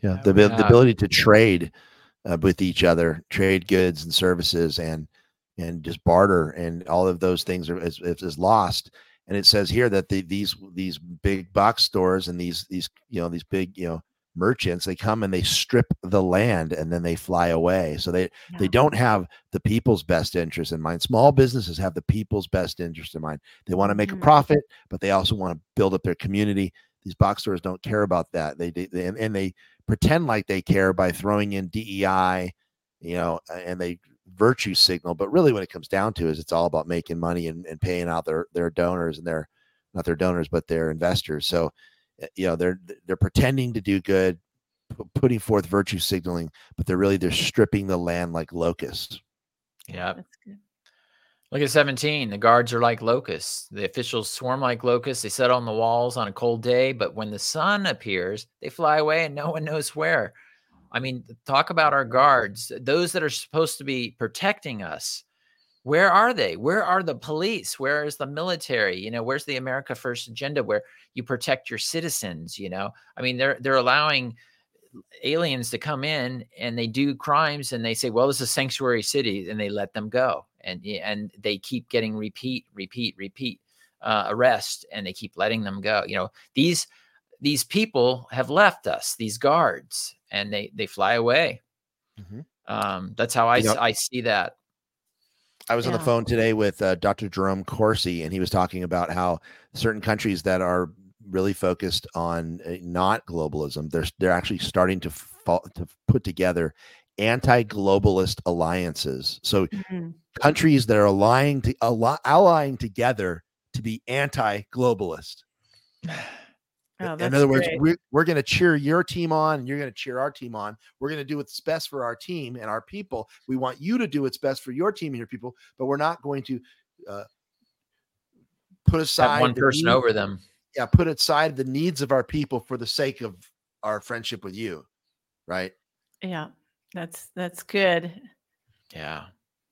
Yeah, the, the ability to trade uh, with each other, trade goods and services, and and just barter, and all of those things are is, is lost. And it says here that the, these these big box stores and these these you know these big you know merchants, they come and they strip the land and then they fly away. So they Yeah. they don't have the people's best interest in mind. Small businesses have the people's best interest in mind. They want to make Mhm. a profit, but they also want to build up their community. These box stores don't care about that. They, they, they and, and they pretend like they care by throwing in D E I, you know, and they virtue signal. But really, when it comes down to it, is it's all about making money and, and paying out their their donors and their not their donors, but their investors. So, you know, they're they're pretending to do good, p- putting forth virtue signaling, but they're really they're stripping the land like locusts. Yeah. That's good. Look at seventeen. The guards are like locusts. The officials swarm like locusts. They set on the walls on a cold day, but when the sun appears, they fly away and no one knows where. I mean, talk about our guards, those that are supposed to be protecting us. Where are they? Where are the police? Where is the military? You know, where's the America First agenda where you protect your citizens? You know, I mean, they're they're allowing aliens to come in and they do crimes and they say, well, this is a sanctuary city, and they let them go. And, and they keep getting repeat, repeat, repeat uh, arrest, and they keep letting them go. You know, these these people have left us, these guards, and they they fly away. Mm-hmm. Um, that's how I, You know, I see that. I was on Yeah. the phone today with uh, Doctor Jerome Corsi, and he was talking about how certain countries that are really focused on uh, not globalism, they're they're actually starting to fall, to put together anti-globalist alliances. So Mhm. countries that are allying to ally, allying together to be anti-globalist. Oh, In that's other words, great. we're, we're going to cheer your team on and you're going to cheer our team on. We're going to do what's best for our team and our people. We want you to do what's best for your team and your people, but we're not going to uh, put aside Have one the person need- over them. Yeah, put aside the needs of our people for the sake of our friendship with you, right? Yeah, that's that's good. Yeah.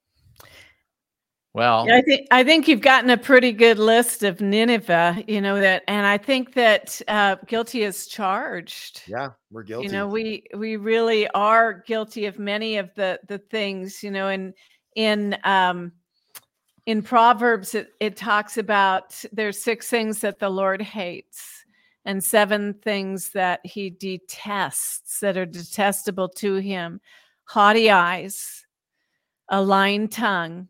Well, Yeah, I think I think you've gotten a pretty good list of Nineveh, you know that, and I think that uh, guilty as charged. Yeah, we're guilty. You know, we we really are guilty of many of the the things. You know, in in um, in Proverbs, it, it talks about there's six things that the Lord hates, and seven things that He detests that are detestable to Him: haughty eyes, a lying tongue,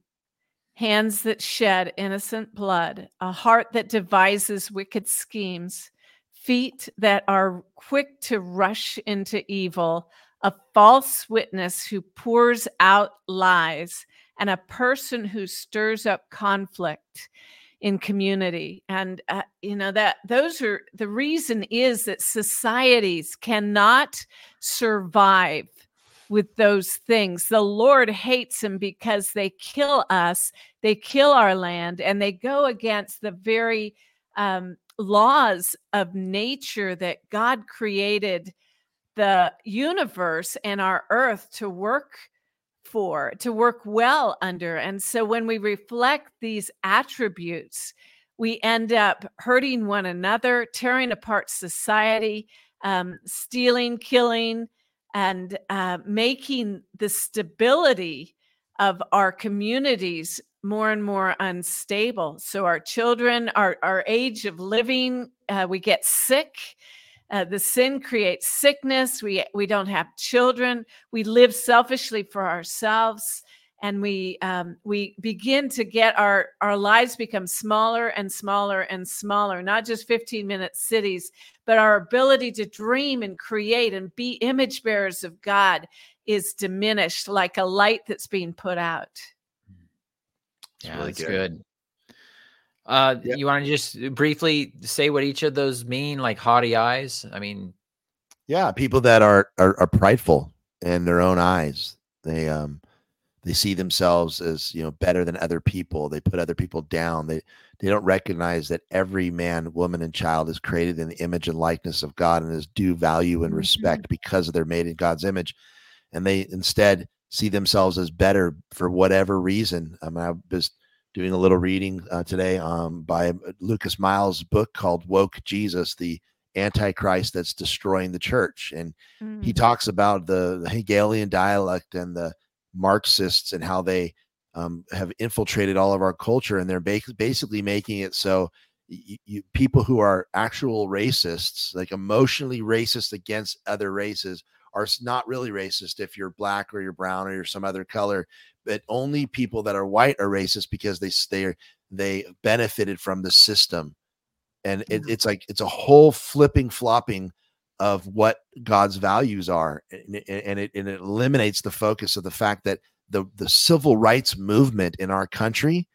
hands that shed innocent blood, a heart that devises wicked schemes, feet that are quick to rush into evil, a false witness who pours out lies, and a person who stirs up conflict in community. And uh, you know that those are the reason is that societies cannot survive with those things. The Lord hates them because they kill us, they kill our land, and they go against the very um, laws of nature that God created the universe and our earth to work for, to work well under. And so when we reflect these attributes, we end up hurting one another, tearing apart society, um, stealing, killing, and uh, making the stability of our communities more and more unstable. So our children, our, our age of living, uh, we get sick. Uh, the sin creates sickness. We we don't have children. We live selfishly for ourselves, and we um, we begin to get our our lives become smaller and smaller and smaller. Not just fifteen minute cities, but our ability to dream and create and be image bearers of God is diminished, like a light that's being put out. It's yeah, really that's good. good. Uh, Yep. You want to just briefly say what each of those mean, like haughty eyes? I mean, Yeah, people that are, are are prideful in their own eyes. They um they see themselves as, you know, better than other people. They put other people down. They they don't recognize that every man, woman, and child is created in the image and likeness of God and is due value and Mhm. respect because they're made in God's image. And they instead see themselves as better for whatever reason. I mean, I was doing a little reading uh, today um, by Lucas Miles' book called Woke Jesus, the antichrist that's destroying the church. And Mm. he talks about the, the Hegelian dialect and the Marxists and how they um, have infiltrated all of our culture, and they're ba- basically making it so you, you, people who are actual racists, like emotionally racist against other races, are not really racist if you're black or you're brown or you're some other color, but only people that are white are racist because they they they benefited from the system. And it, it's like it's a whole flipping flopping of what God's values are, and it, and it and it eliminates the focus of the fact that the the civil rights movement in our country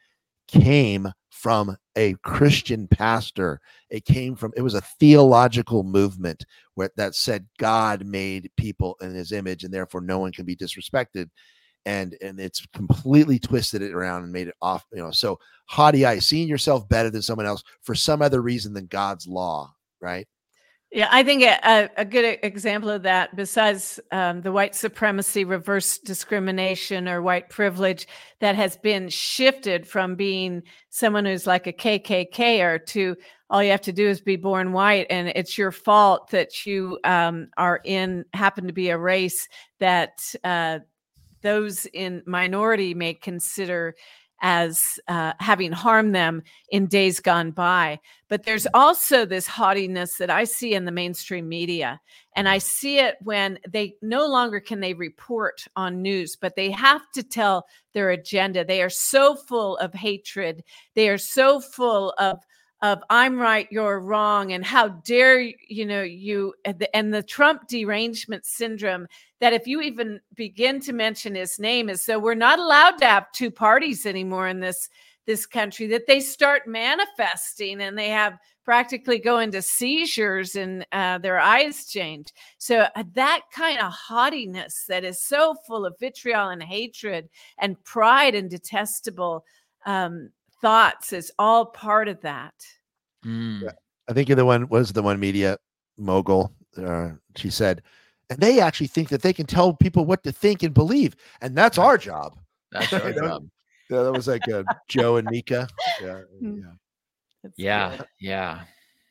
came from a Christian pastor. It came from, it was a theological movement where that said God made people in his image and therefore no one can be disrespected. And, and it's completely twisted it around and made it off, you know, so haughty eye, seeing yourself better than someone else for some other reason than God's law, right? Yeah, I think a, a good e- example of that, besides um, the white supremacy, reverse discrimination, or white privilege that has been shifted from being someone who's like a K K K er to all you have to do is be born white, and it's your fault that you um, are in, happen to be a race that uh, those in minority may consider as uh, having harmed them in days gone by. But there's also this haughtiness that I see in the mainstream media. And I see it when they no longer can they report on news, but they have to tell their agenda. They are so full of hatred. They are so full of of I'm right, you're wrong, and how dare you know you and the, and the Trump derangement syndrome, that if you even begin to mention his name, as though we're not allowed to have two parties anymore in this this country, that they start manifesting and they have practically go into seizures and uh, their eyes change. So uh, that kind of haughtiness that is so full of vitriol and hatred and pride and detestable um, thoughts is all part of that. Mm. Yeah. I think the one was the one media mogul. Uh, she said, and they actually think that they can tell people what to think and believe, and that's our job. That's our job. Yeah, that was like uh, Joe and Mika. Yeah, Mm. yeah, That's Yeah, good. yeah.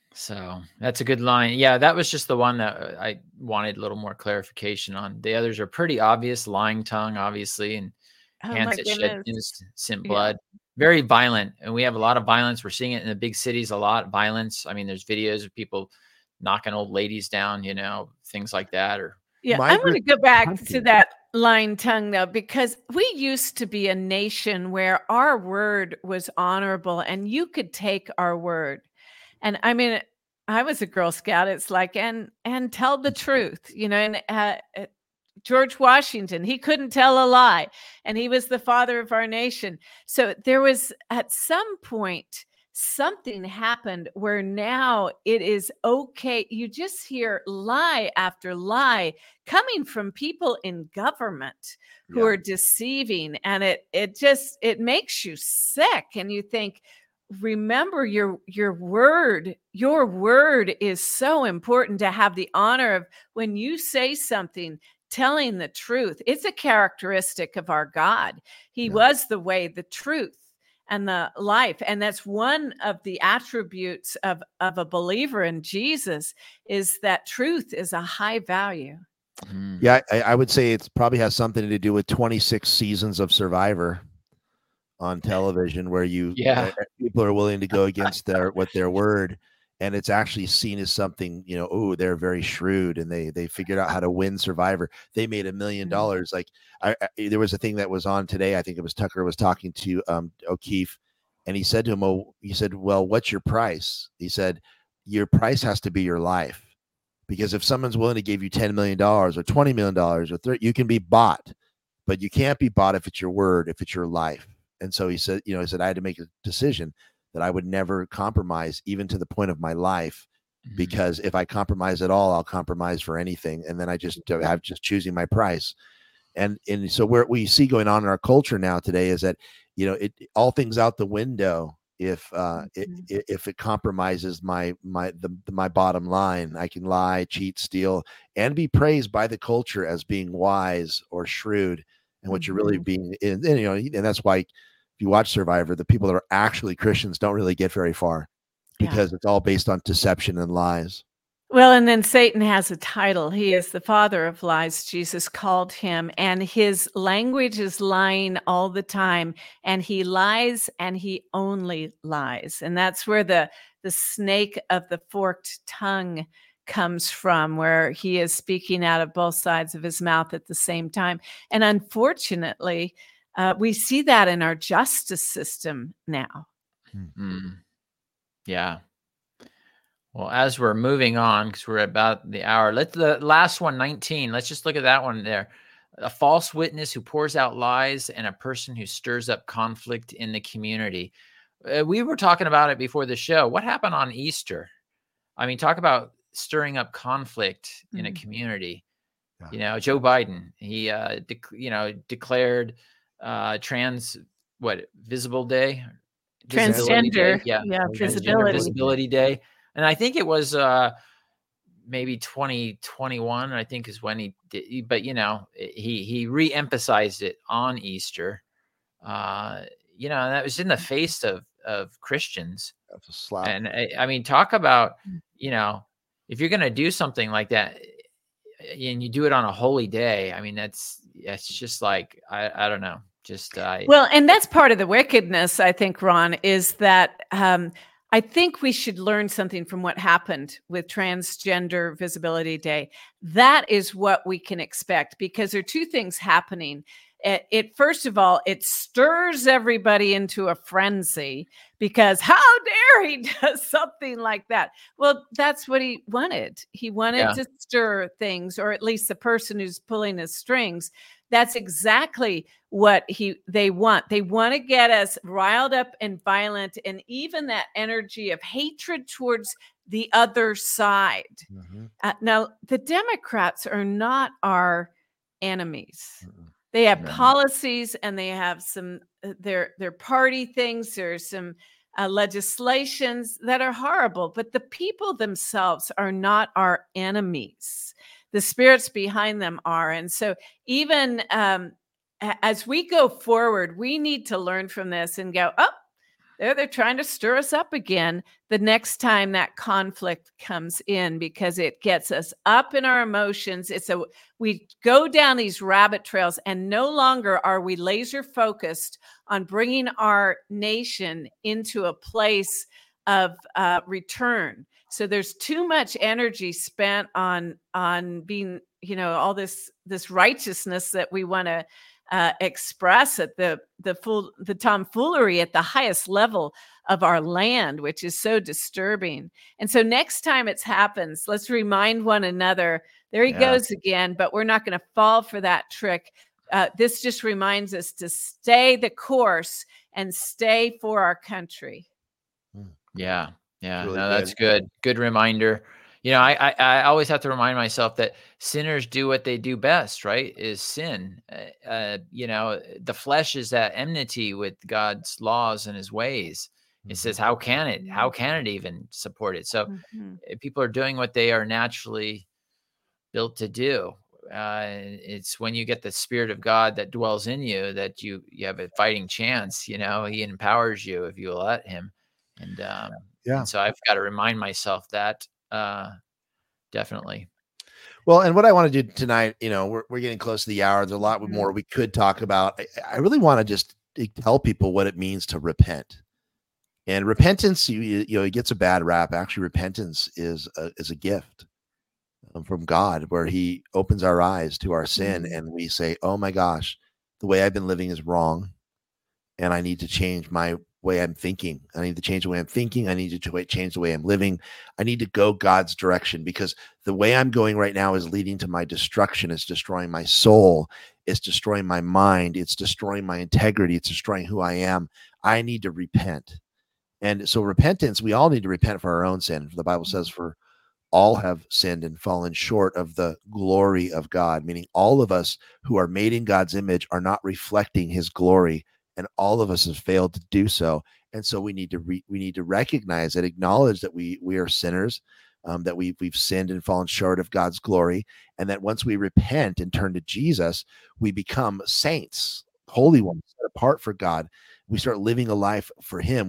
So that's a good line. Yeah, that was just the one that uh, I wanted a little more clarification on. The others are pretty obvious: lying tongue, obviously, and Oh hands my that shed goodness. innocent Yeah. blood. Very violent, and we have a lot of violence. We're seeing it in the big cities a lot. Violence. I mean, there's videos of people knocking old ladies down, you know, things like that. Or Yeah, I want to Migrant go back to hunting. that lying tongue, though, because we used to be a nation where our word was honorable and you could take our word. And I mean, I was a Girl Scout. It's like, and and tell the truth, you know. And uh, uh, George Washington, he couldn't tell a lie, and he was the father of our nation. So there was at some point something happened where now it is okay. You just hear lie after lie coming from people in government who Yeah. are deceiving, and it it just it makes you sick, and you think, remember your your word. Your word is so important, to have the honor of, when you say something, telling the truth. It's a characteristic of our God. He Yeah. was the way, the truth, and the life. And that's one of the attributes of, of a believer in Jesus, is that truth is a high value. Mm. Yeah, I, I would say it probably has something to do with twenty-six seasons of Survivor on television, where you Yeah. uh, people are willing to go against their what their word, and it's actually seen as something, you know, oh, they're very shrewd and they they figured out how to win Survivor. They made a million Mhm. dollars. Like I, I there was a thing that was on today. I think it was Tucker was talking to um O'Keefe, and he said to him, "Oh, he said, well, what's your price?" He said, "Your price has to be your life, because if someone's willing to give you ten million dollars or twenty million dollars or thirty, you can be bought, but you can't be bought if it's your word, if it's your life." And so he said, you know, he said, I had to make a decision that I would never compromise, even to the point of my life, Mhm. because if I compromise at all, I'll compromise for anything. And then I just have just choosing my price. And, and so where we see going on in our culture now today is that, you know, it all things out the window. If, uh, it, Mhm. it, if it compromises my, my, the, the, my bottom line, I can lie, cheat, steal, and be praised by the culture as being wise or shrewd. And what you're really Mhm. being in, and, you know, and that's why if you watch Survivor, the people that are actually Christians don't really get very far, Yeah. because it's all based on deception and lies. Well, and then Satan has a title. He is the father of lies, Jesus called him, and his language is lying all the time, and he lies and he only lies. And that's where the the snake of the forked tongue comes from, where he is speaking out of both sides of his mouth at the same time. And unfortunately, uh, we see that in our justice system now. Mm. Yeah. Well, as we're moving on, because we're about the hour, let's the last one, nineteen. Let's just look at that one there. A false witness who pours out lies and a person who stirs up conflict in the community. Uh, we were talking about it before the show. What happened on Easter? I mean, talk about stirring up conflict mm-hmm. in a community. Yeah. You know, Joe Biden, he, uh, dec- you know, declared uh, trans, what, visible day? Transgender. Day? Yeah. yeah Transgender visibility. visibility day. And I think it was uh, maybe twenty twenty-one, I think is when he did, but you know, he, he re-emphasized it on Easter. Uh, you know, and that was in the face of, of Christians. That's a slap. And I, I mean, talk about, you know, if you're going to do something like that and you do it on a holy day, I mean, that's, that's just like, I, I don't know, just, uh, well, and that's part of the wickedness, I think, Ron, is that, um, I think we should learn something from what happened with Transgender Visibility Day. That is what we can expect, because there are two things happening. It, it first of all, it stirs everybody into a frenzy, because how dare he does something like that? Well, that's what he wanted. He wanted yeah. to stir things, or at least the person who's pulling his strings. That's exactly what he they want. They want to get us riled up and violent, and even that energy of hatred towards the other side. Mm-hmm. Uh, now, the Democrats are not our enemies. Mm-hmm. They have mm-hmm. policies, and they have some uh, their their party things. There's some uh, legislations that are horrible, but the people themselves are not our enemies. The spirits behind them are. And so even um, as we go forward, we need to learn from this and go, oh, they're, they're trying to stir us up again the next time that conflict comes in, because it gets us up in our emotions. It's a, we go down these rabbit trails, and no longer are we laser focused on bringing our nation into a place of uh, return. So there's too much energy spent on on being, you know, all this this righteousness that we want to uh, express at the the full the tomfoolery at the highest level of our land, which is so disturbing. And so next time it happens, let's remind one another. There he yeah. goes again, but we're not going to fall for that trick. Uh, this just reminds us to stay the course and stay for our country. Yeah. Yeah, really no, good. that's good. Good reminder. You know, I, I I always have to remind myself that sinners do what they do best, right? Is sin. Uh, uh, you know, the flesh is at enmity with God's laws and his ways. It mm-hmm. says, how can it? How can it even support it? So mm-hmm. people are doing what they are naturally built to do. Uh, it's when you get the Spirit of God that dwells in you that you, you have a fighting chance. You know, he empowers you if you let him. And um, yeah, and so I've got to remind myself that uh, definitely. Well, and what I want to do tonight, you know, we're we're getting close to the hour. There's a lot more we could talk about. I, I really want to just tell people what it means to repent. And repentance, you you know, it gets a bad rap. Actually, repentance is a, is a gift from God, where He opens our eyes to our sin, mm-hmm. and we say, "Oh my gosh, the way I've been living is wrong, and I need to change my way I'm thinking. I need to change the way I'm thinking. I need to change the way I'm living. I need to go God's direction, because the way I'm going right now is leading to my destruction. It's destroying my soul. It's destroying my mind. It's destroying my integrity. It's destroying who I am. I need to repent." And so repentance, we all need to repent for our own sin. The Bible says, for all have sinned and fallen short of the glory of God, meaning all of us who are made in God's image are not reflecting his glory. And all of us have failed to do so. And so we need to re, we need to recognize and acknowledge that we we are sinners, um, that we we've sinned and fallen short of God's glory, and that once we repent and turn to Jesus, we become saints, holy ones, set apart for God. We start living a life for Him. We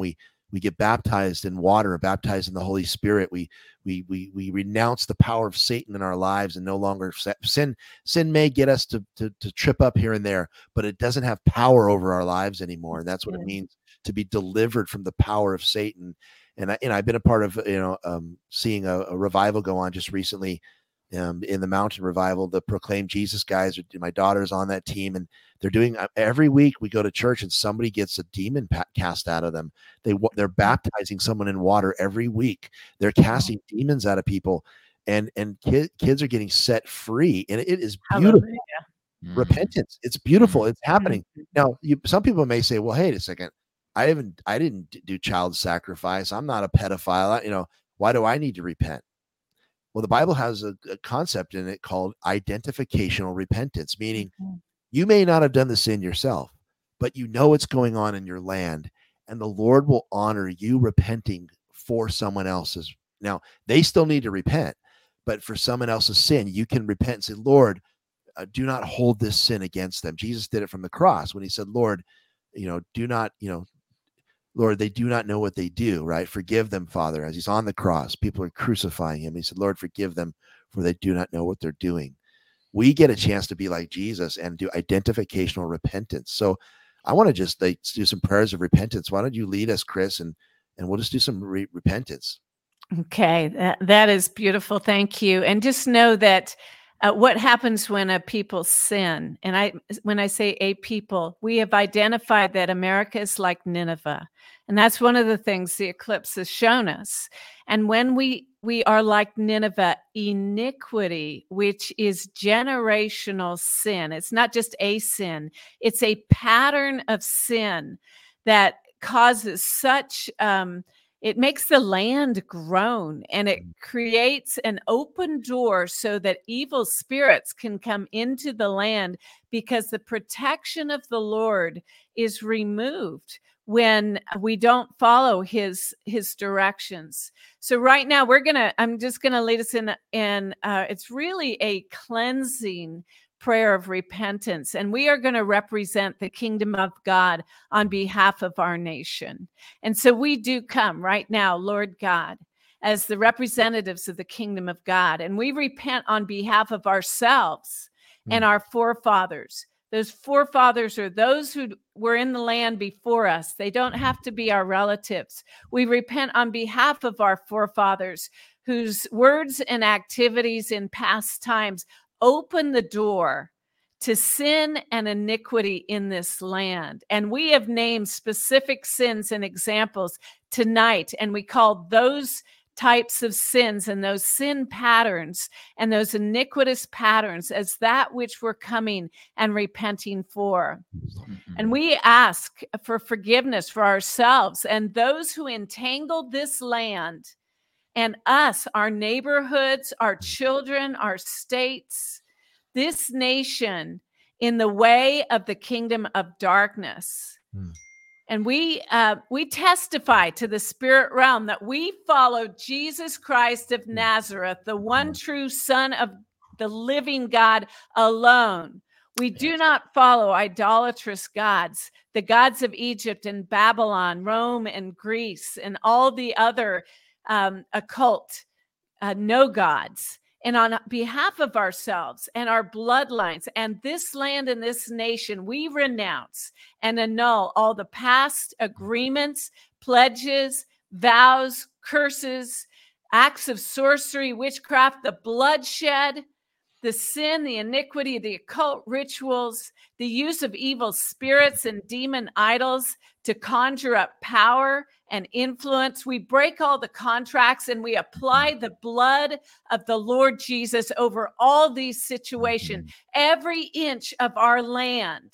we get baptized in water, baptized in the Holy Spirit. We we we we renounce the power of Satan in our lives and no longer sin. Sin may get us to to, to trip up here and there, but it doesn't have power over our lives anymore. And that's what it means to be delivered from the power of Satan. And I, and I've been a part of, you know, um, seeing a, a revival go on just recently, um, in the Mountain Revival, the Proclaim Jesus guys. My daughter's on that team, and they're doing every week. We go to church, and somebody gets a demon pa- cast out of them. They they're baptizing someone in water every week. They're casting demons out of people, and and kid, kids are getting set free, and it is beautiful. Hallelujah. Repentance. It's beautiful. It's happening. Mm-hmm. Now, you, some people may say, "Well, hey, a second. I haven't, I didn't do child sacrifice. I'm not a pedophile. I, you know, why do I need to repent?" Well, the Bible has a, a concept in it called identificational repentance, meaning mm-hmm. you may not have done the sin yourself, but you know what's going on in your land, and the Lord will honor you repenting for someone else's. Now, they still need to repent, but for someone else's sin, you can repent and say, "Lord, uh, do not hold this sin against them." Jesus did it from the cross when he said, "Lord, you know, do not, you know, Lord, they do not know what they do," right? "Forgive them, Father." As he's on the cross, people are crucifying him. He said, "Lord, forgive them, for they do not know what they're doing." We get a chance to be like Jesus and do identificational repentance. So I want to just like do some prayers of repentance. Why don't you lead us, Chris, and and we'll just do some re- repentance. Okay, that, that is beautiful. Thank you. And just know that uh, what happens when a people sin, and I, when I say a people, we have identified that America is like Nineveh. And that's one of the things the eclipse has shown us. And when we, we are like Nineveh, iniquity, which is generational sin, it's not just a sin, it's a pattern of sin that causes such, um, it makes the land groan, and it creates an open door so that evil spirits can come into the land, because the protection of the Lord is removed when we don't follow his his directions. So right now we're gonna, I'm just gonna lead us in, and uh, it's really a cleansing prayer of repentance, and we are going to represent the kingdom of God on behalf of our nation. And so we do come right now, Lord God, as the representatives of the kingdom of God, and we repent on behalf of ourselves mm. and our forefathers. Those forefathers are those who were in the land before us. They don't have to be our relatives. We repent on behalf of our forefathers whose words and activities in past times open the door to sin and iniquity in this land. And we have named specific sins and examples tonight, and we call those types of sins and those sin patterns and those iniquitous patterns as that which we're coming and repenting for. Mm-hmm. And we ask for forgiveness for ourselves and those who entangled this land and us, our neighborhoods, our children, our states, this nation in the way of the kingdom of darkness. Mm. And we uh, we testify to the spirit realm that we follow Jesus Christ of Nazareth, the one true Son of the living God alone. We do not follow idolatrous gods, the gods of Egypt and Babylon, Rome and Greece, and all the other um, occult uh, no gods. And on behalf of ourselves and our bloodlines and this land and this nation, we renounce and annul all the past agreements, pledges, vows, curses, acts of sorcery, witchcraft, the bloodshed, the sin, the iniquity, the occult rituals, the use of evil spirits and demon idols to conjure up power and influence. We break all the contracts and we apply the blood of the Lord Jesus over all these situations. Every inch of our land,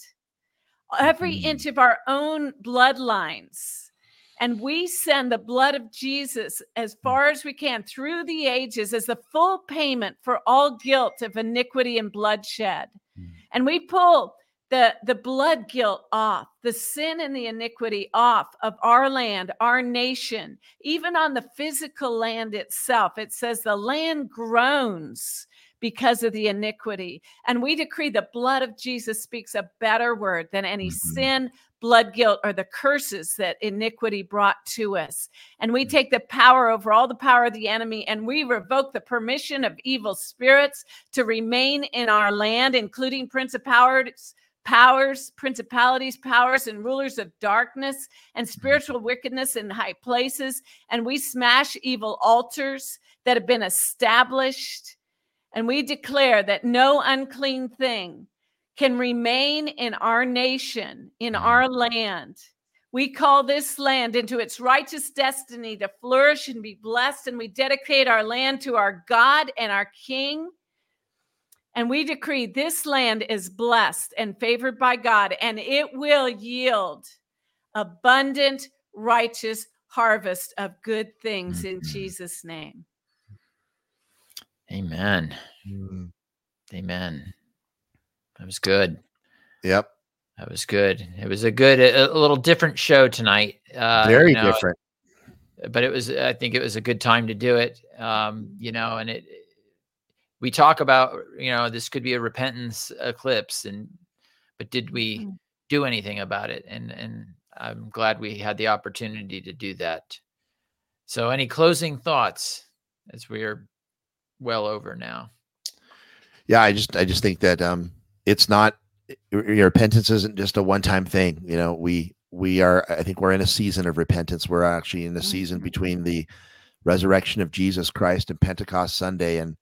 every inch of our own bloodlines. And we send the blood of Jesus as far as we can through the ages as the full payment for all guilt of iniquity and bloodshed. Mm. And we pull the, the blood guilt off, the sin and the iniquity off of our land, our nation, even on the physical land itself. It says the land groans because of the iniquity. And we decree the blood of Jesus speaks a better word than any Mhm. sin, blood, guilt, or the curses that iniquity brought to us. And we take the power over all the power of the enemy, and we revoke the permission of evil spirits to remain in our land, including principalities, powers, principalities, powers, and rulers of darkness and spiritual wickedness in high places. And we smash evil altars that have been established. And we declare that no unclean thing can remain in our nation, in our land. We call this land into its righteous destiny to flourish and be blessed. And we dedicate our land to our God and our King. And we decree this land is blessed and favored by God, and it will yield abundant, righteous harvest of good things in Jesus' name. Amen. Mm. Amen. That was good. Yep. That was good. It was a good, a, a little different show tonight. Uh, Very you know, different. But it was, I think it was a good time to do it. Um, you know, and it, we talk about, you know, this could be a repentance eclipse, and, but did we mm-hmm. do anything about it? And, and I'm glad we had the opportunity to do that. So any closing thoughts as we are well over now? Yeah, I just, I just think that, um, it's not, your repentance isn't just a one-time thing. You know, we, we are, I think we're in a season of repentance. We're actually in a season between the resurrection of Jesus Christ and Pentecost Sunday. And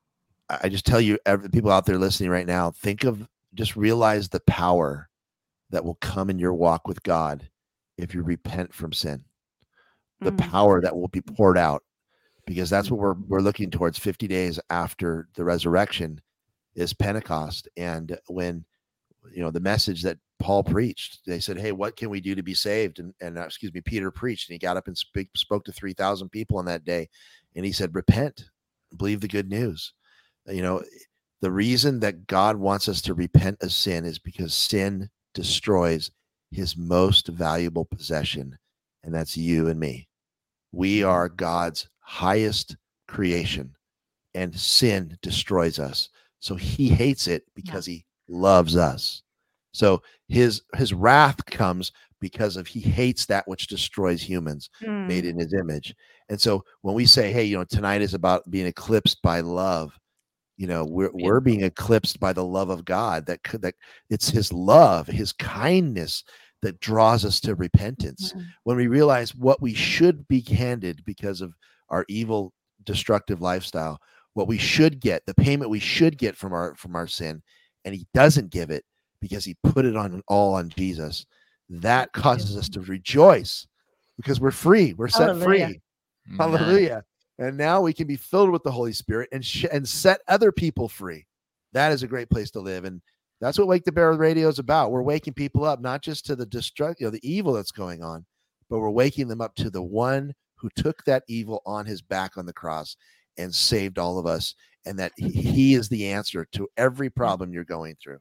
I just tell you, every, people out there listening right now, think of, just realize the power that will come in your walk with God if you repent from sin. The mm-hmm. power that will be poured out, because that's what we're we're looking towards. fifty days after the resurrection is Pentecost, and when, you know, the message that Paul preached, they said, "Hey, what can we do to be saved?" And and uh, excuse me, Peter preached, and he got up and speak, spoke to three thousand people on that day, and he said, "Repent, believe the good news." You know, the reason that God wants us to repent of sin is because sin destroys his most valuable possession, and that's you and me. We are God's highest creation, and sin destroys us. So he hates it because yeah. he loves us. So his his wrath comes because of he hates that which destroys humans mm. made in his image. And so when we say, hey, you know, tonight is about being eclipsed by love, you know, we're yeah. we're being eclipsed by the love of God. That that it's his love, his kindness that draws us to repentance. Mm-hmm. When we realize what we should be handed because of our evil, destructive lifestyle, what we should get, the payment we should get from our from our sin, and he doesn't give it because he put it on all on Jesus. That causes us to rejoice because we're free. We're set Hallelujah. free. Amen. Hallelujah. And now we can be filled with the Holy Spirit and sh- and set other people free. That is a great place to live. And that's what Wake the Bear Radio is about. We're waking people up, not just to the destruct, you know, the evil that's going on, but we're waking them up to the one who took that evil on his back on the cross and saved all of us. And that he, he is the answer to every problem you're going through.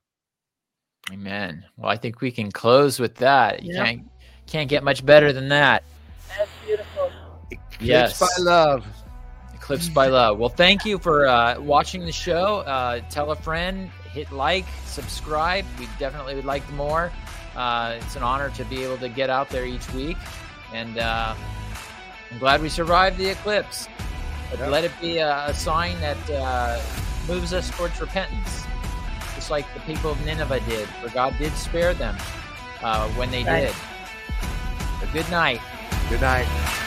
Amen. Well, I think we can close with that. You yep. can't, can't get much better than that. That's beautiful. Eclipsed yes. by love. Eclipsed by love. Well, thank you for uh, watching the show. Uh, tell a friend, hit like, subscribe. We definitely would like more. Uh, it's an honor to be able to get out there each week. And uh, I'm glad we survived the eclipse. But yep. let it be a, a sign that uh, moves us towards repentance. Just like the people of Nineveh did, where God did spare them uh, when they right. did. But good night. Good night.